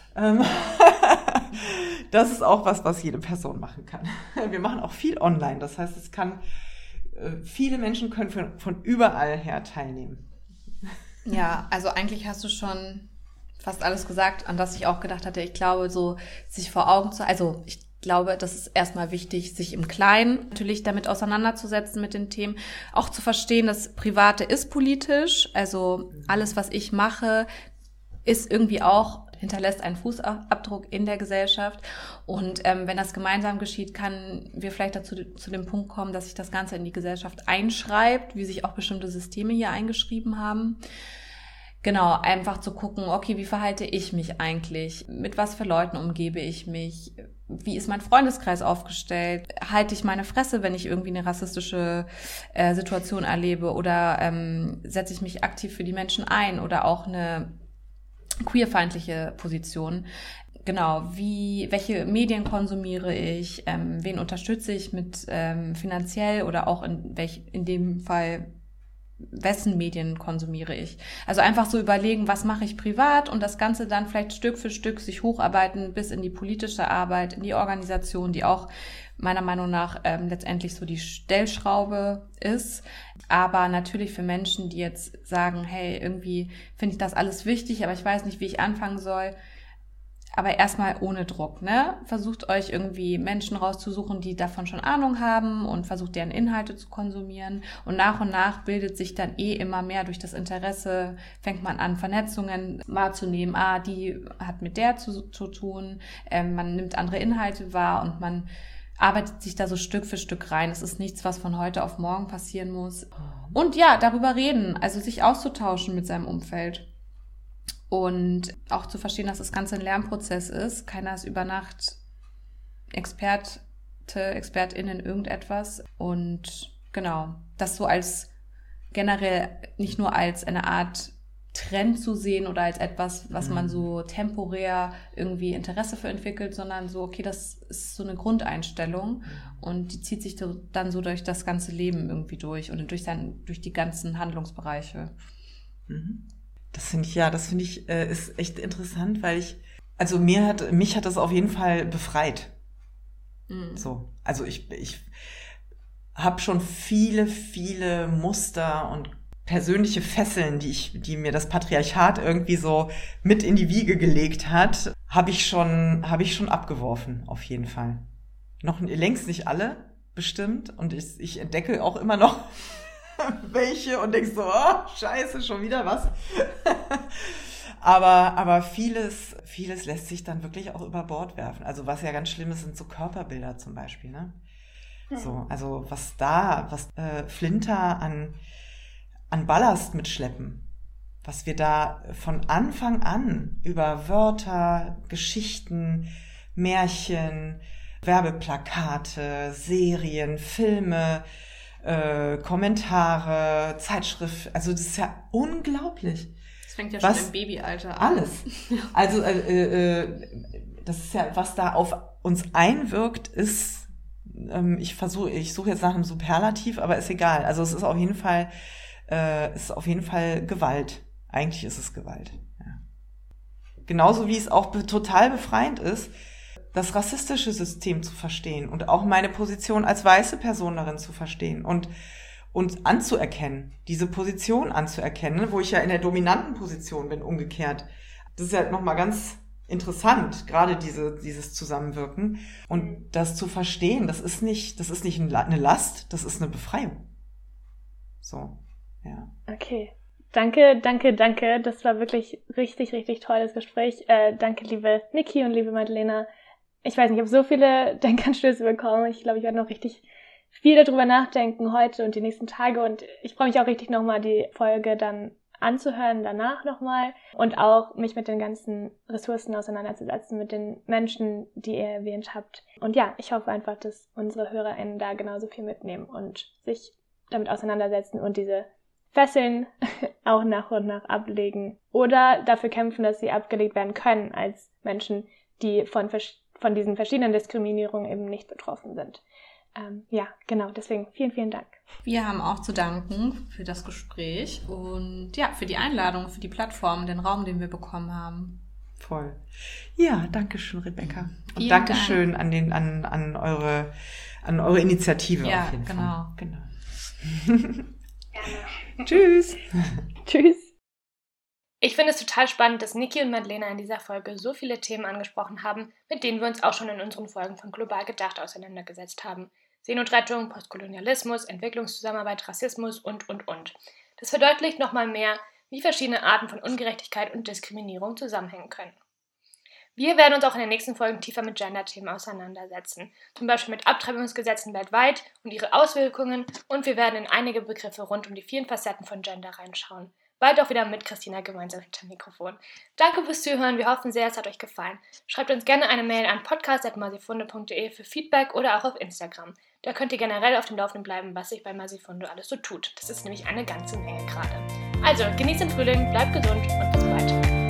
Das ist auch was, was jede Person machen kann. Wir machen auch viel online. Das heißt, es kann, viele Menschen können von, von überall her teilnehmen. Ja, also eigentlich hast du schon fast alles gesagt, an das ich auch gedacht hatte. Ich glaube, so sich vor Augen zu, also ich Ich glaube, das ist erstmal wichtig, sich im Kleinen natürlich damit auseinanderzusetzen mit den Themen. Auch zu verstehen, das Private ist politisch. Also alles, was ich mache, ist irgendwie auch, hinterlässt einen Fußabdruck in der Gesellschaft. Und ähm, wenn das gemeinsam geschieht, kann wir vielleicht dazu zu dem Punkt kommen, dass sich das Ganze in die Gesellschaft einschreibt, wie sich auch bestimmte Systeme hier eingeschrieben haben. Genau, einfach zu gucken, okay, wie verhalte ich mich eigentlich? Mit was für Leuten umgebe ich mich? Wie ist mein Freundeskreis aufgestellt? Halte ich meine Fresse, wenn ich irgendwie eine rassistische äh, Situation erlebe? Oder ähm, setze ich mich aktiv für die Menschen ein? Oder auch eine queerfeindliche Position? Genau, wie, welche Medien konsumiere ich? Ähm, wen unterstütze ich mit ähm, finanziell oder auch in, welch, in dem Fall wessen Medien konsumiere ich? Also einfach so überlegen, was mache ich privat und das Ganze dann vielleicht Stück für Stück sich hocharbeiten bis in die politische Arbeit, in die Organisation, die auch meiner Meinung nach ähm, letztendlich so die Stellschraube ist. Aber natürlich für Menschen, die jetzt sagen, hey, irgendwie finde ich das alles wichtig, aber ich weiß nicht, wie ich anfangen soll. Aber erstmal ohne Druck, ne? Versucht euch irgendwie Menschen rauszusuchen, die davon schon Ahnung haben und versucht deren Inhalte zu konsumieren. Und nach und nach bildet sich dann eh immer mehr durch das Interesse, fängt man an, Vernetzungen wahrzunehmen. Ah, die hat mit der zu, zu tun. Ähm, man nimmt andere Inhalte wahr und man arbeitet sich da so Stück für Stück rein. Es ist nichts, was von heute auf morgen passieren muss. Und ja, darüber reden, also sich auszutauschen mit seinem Umfeld. Und auch zu verstehen, dass das Ganze ein Lernprozess ist. Keiner ist über Nacht Experte, ExpertInnen irgendetwas. Und genau, das so als generell nicht nur als eine Art Trend zu sehen oder als etwas, was man so temporär irgendwie Interesse für entwickelt, sondern so, okay, das ist so eine Grundeinstellung und die zieht sich dann so durch das ganze Leben irgendwie durch und durch, sein, durch die ganzen Handlungsbereiche. Mhm. Das finde ich, ja, das finde ich, äh, ist echt interessant, weil ich, also mir hat, mich hat das auf jeden Fall befreit. Mhm. So, also ich, ich habe schon viele, viele Muster und persönliche Fesseln, die ich, die mir das Patriarchat irgendwie so mit in die Wiege gelegt hat, habe ich schon, habe ich schon abgeworfen, auf jeden Fall. Noch längst nicht alle, bestimmt, und ich, ich entdecke auch immer noch welche und denk so, oh, scheiße, schon wieder was. aber, aber vieles, vieles lässt sich dann wirklich auch über Bord werfen. Also was ja ganz schlimm ist, sind so Körperbilder zum Beispiel, ne? Hm. So, also was da, was äh, Flinter an, an Ballast mitschleppen, was wir da von Anfang an über Wörter, Geschichten, Märchen, Werbeplakate, Serien, Filme, Äh, Kommentare, Zeitschrift, also das ist ja unglaublich. Das fängt ja was, schon im Babyalter an. Alles. Also äh, äh, das ist ja, was da auf uns einwirkt, ist, ähm, ich versuche, ich suche jetzt nach einem Superlativ, aber ist egal. Also es ist auf jeden Fall, äh, ist auf jeden Fall Gewalt. Eigentlich ist es Gewalt. Ja. Genauso wie es auch be- total befreiend ist, das rassistische System zu verstehen und auch meine Position als weiße Person darin zu verstehen und, und anzuerkennen, diese Position anzuerkennen, wo ich ja in der dominanten Position bin, umgekehrt. Das ist ja nochmal ganz interessant, gerade diese, dieses Zusammenwirken und das zu verstehen, das ist nicht, das ist nicht eine Last, das ist eine Befreiung. So, ja. Okay. Danke, danke, danke. Das war wirklich richtig, richtig tolles Gespräch. Äh, danke, liebe Niki und liebe Madalena. Ich weiß nicht, ich habe so viele Denkanstöße bekommen. Ich glaube, ich werde noch richtig viel darüber nachdenken heute und die nächsten Tage. Und ich freue mich auch richtig nochmal, die Folge dann anzuhören, danach nochmal. Und auch mich mit den ganzen Ressourcen auseinanderzusetzen, mit den Menschen, die ihr erwähnt habt. Und ja, ich hoffe einfach, dass unsere HörerInnen da genauso viel mitnehmen und sich damit auseinandersetzen und diese Fesseln auch nach und nach ablegen. Oder dafür kämpfen, dass sie abgelegt werden können als Menschen, die von vers- von diesen verschiedenen Diskriminierungen eben nicht betroffen sind. Ähm, ja, genau, deswegen vielen, vielen Dank. Wir haben auch zu danken für das Gespräch und ja, für die Einladung, für die Plattform, den Raum, den wir bekommen haben. Voll. Ja, danke schön, Rebecca. Und Vielen danke Dank. schön an den, an, an eure, an eure Initiative Ja, auf jeden genau. Fall. Genau. Tschüss. Tschüss. Ich finde es total spannend, dass Niki und Madlena in dieser Folge so viele Themen angesprochen haben, mit denen wir uns auch schon in unseren Folgen von Global Gedacht auseinandergesetzt haben. Seenotrettung, Postkolonialismus, Entwicklungszusammenarbeit, Rassismus und, und, und. Das verdeutlicht nochmal mehr, wie verschiedene Arten von Ungerechtigkeit und Diskriminierung zusammenhängen können. Wir werden uns auch in den nächsten Folgen tiefer mit Gender-Themen auseinandersetzen, zum Beispiel mit Abtreibungsgesetzen weltweit und ihre Auswirkungen, und wir werden in einige Begriffe rund um die vielen Facetten von Gender reinschauen. Bald auch wieder mit Christina gemeinsam hinter dem Mikrofon. Danke fürs Zuhören, wir hoffen sehr, es hat euch gefallen. Schreibt uns gerne eine Mail an podcast at masifunde punkt de für Feedback oder auch auf Instagram. Da könnt ihr generell auf dem Laufenden bleiben, was sich bei Masifunde alles so tut. Das ist nämlich eine ganze Menge gerade. Also, genießt den Frühling, bleibt gesund und bis bald.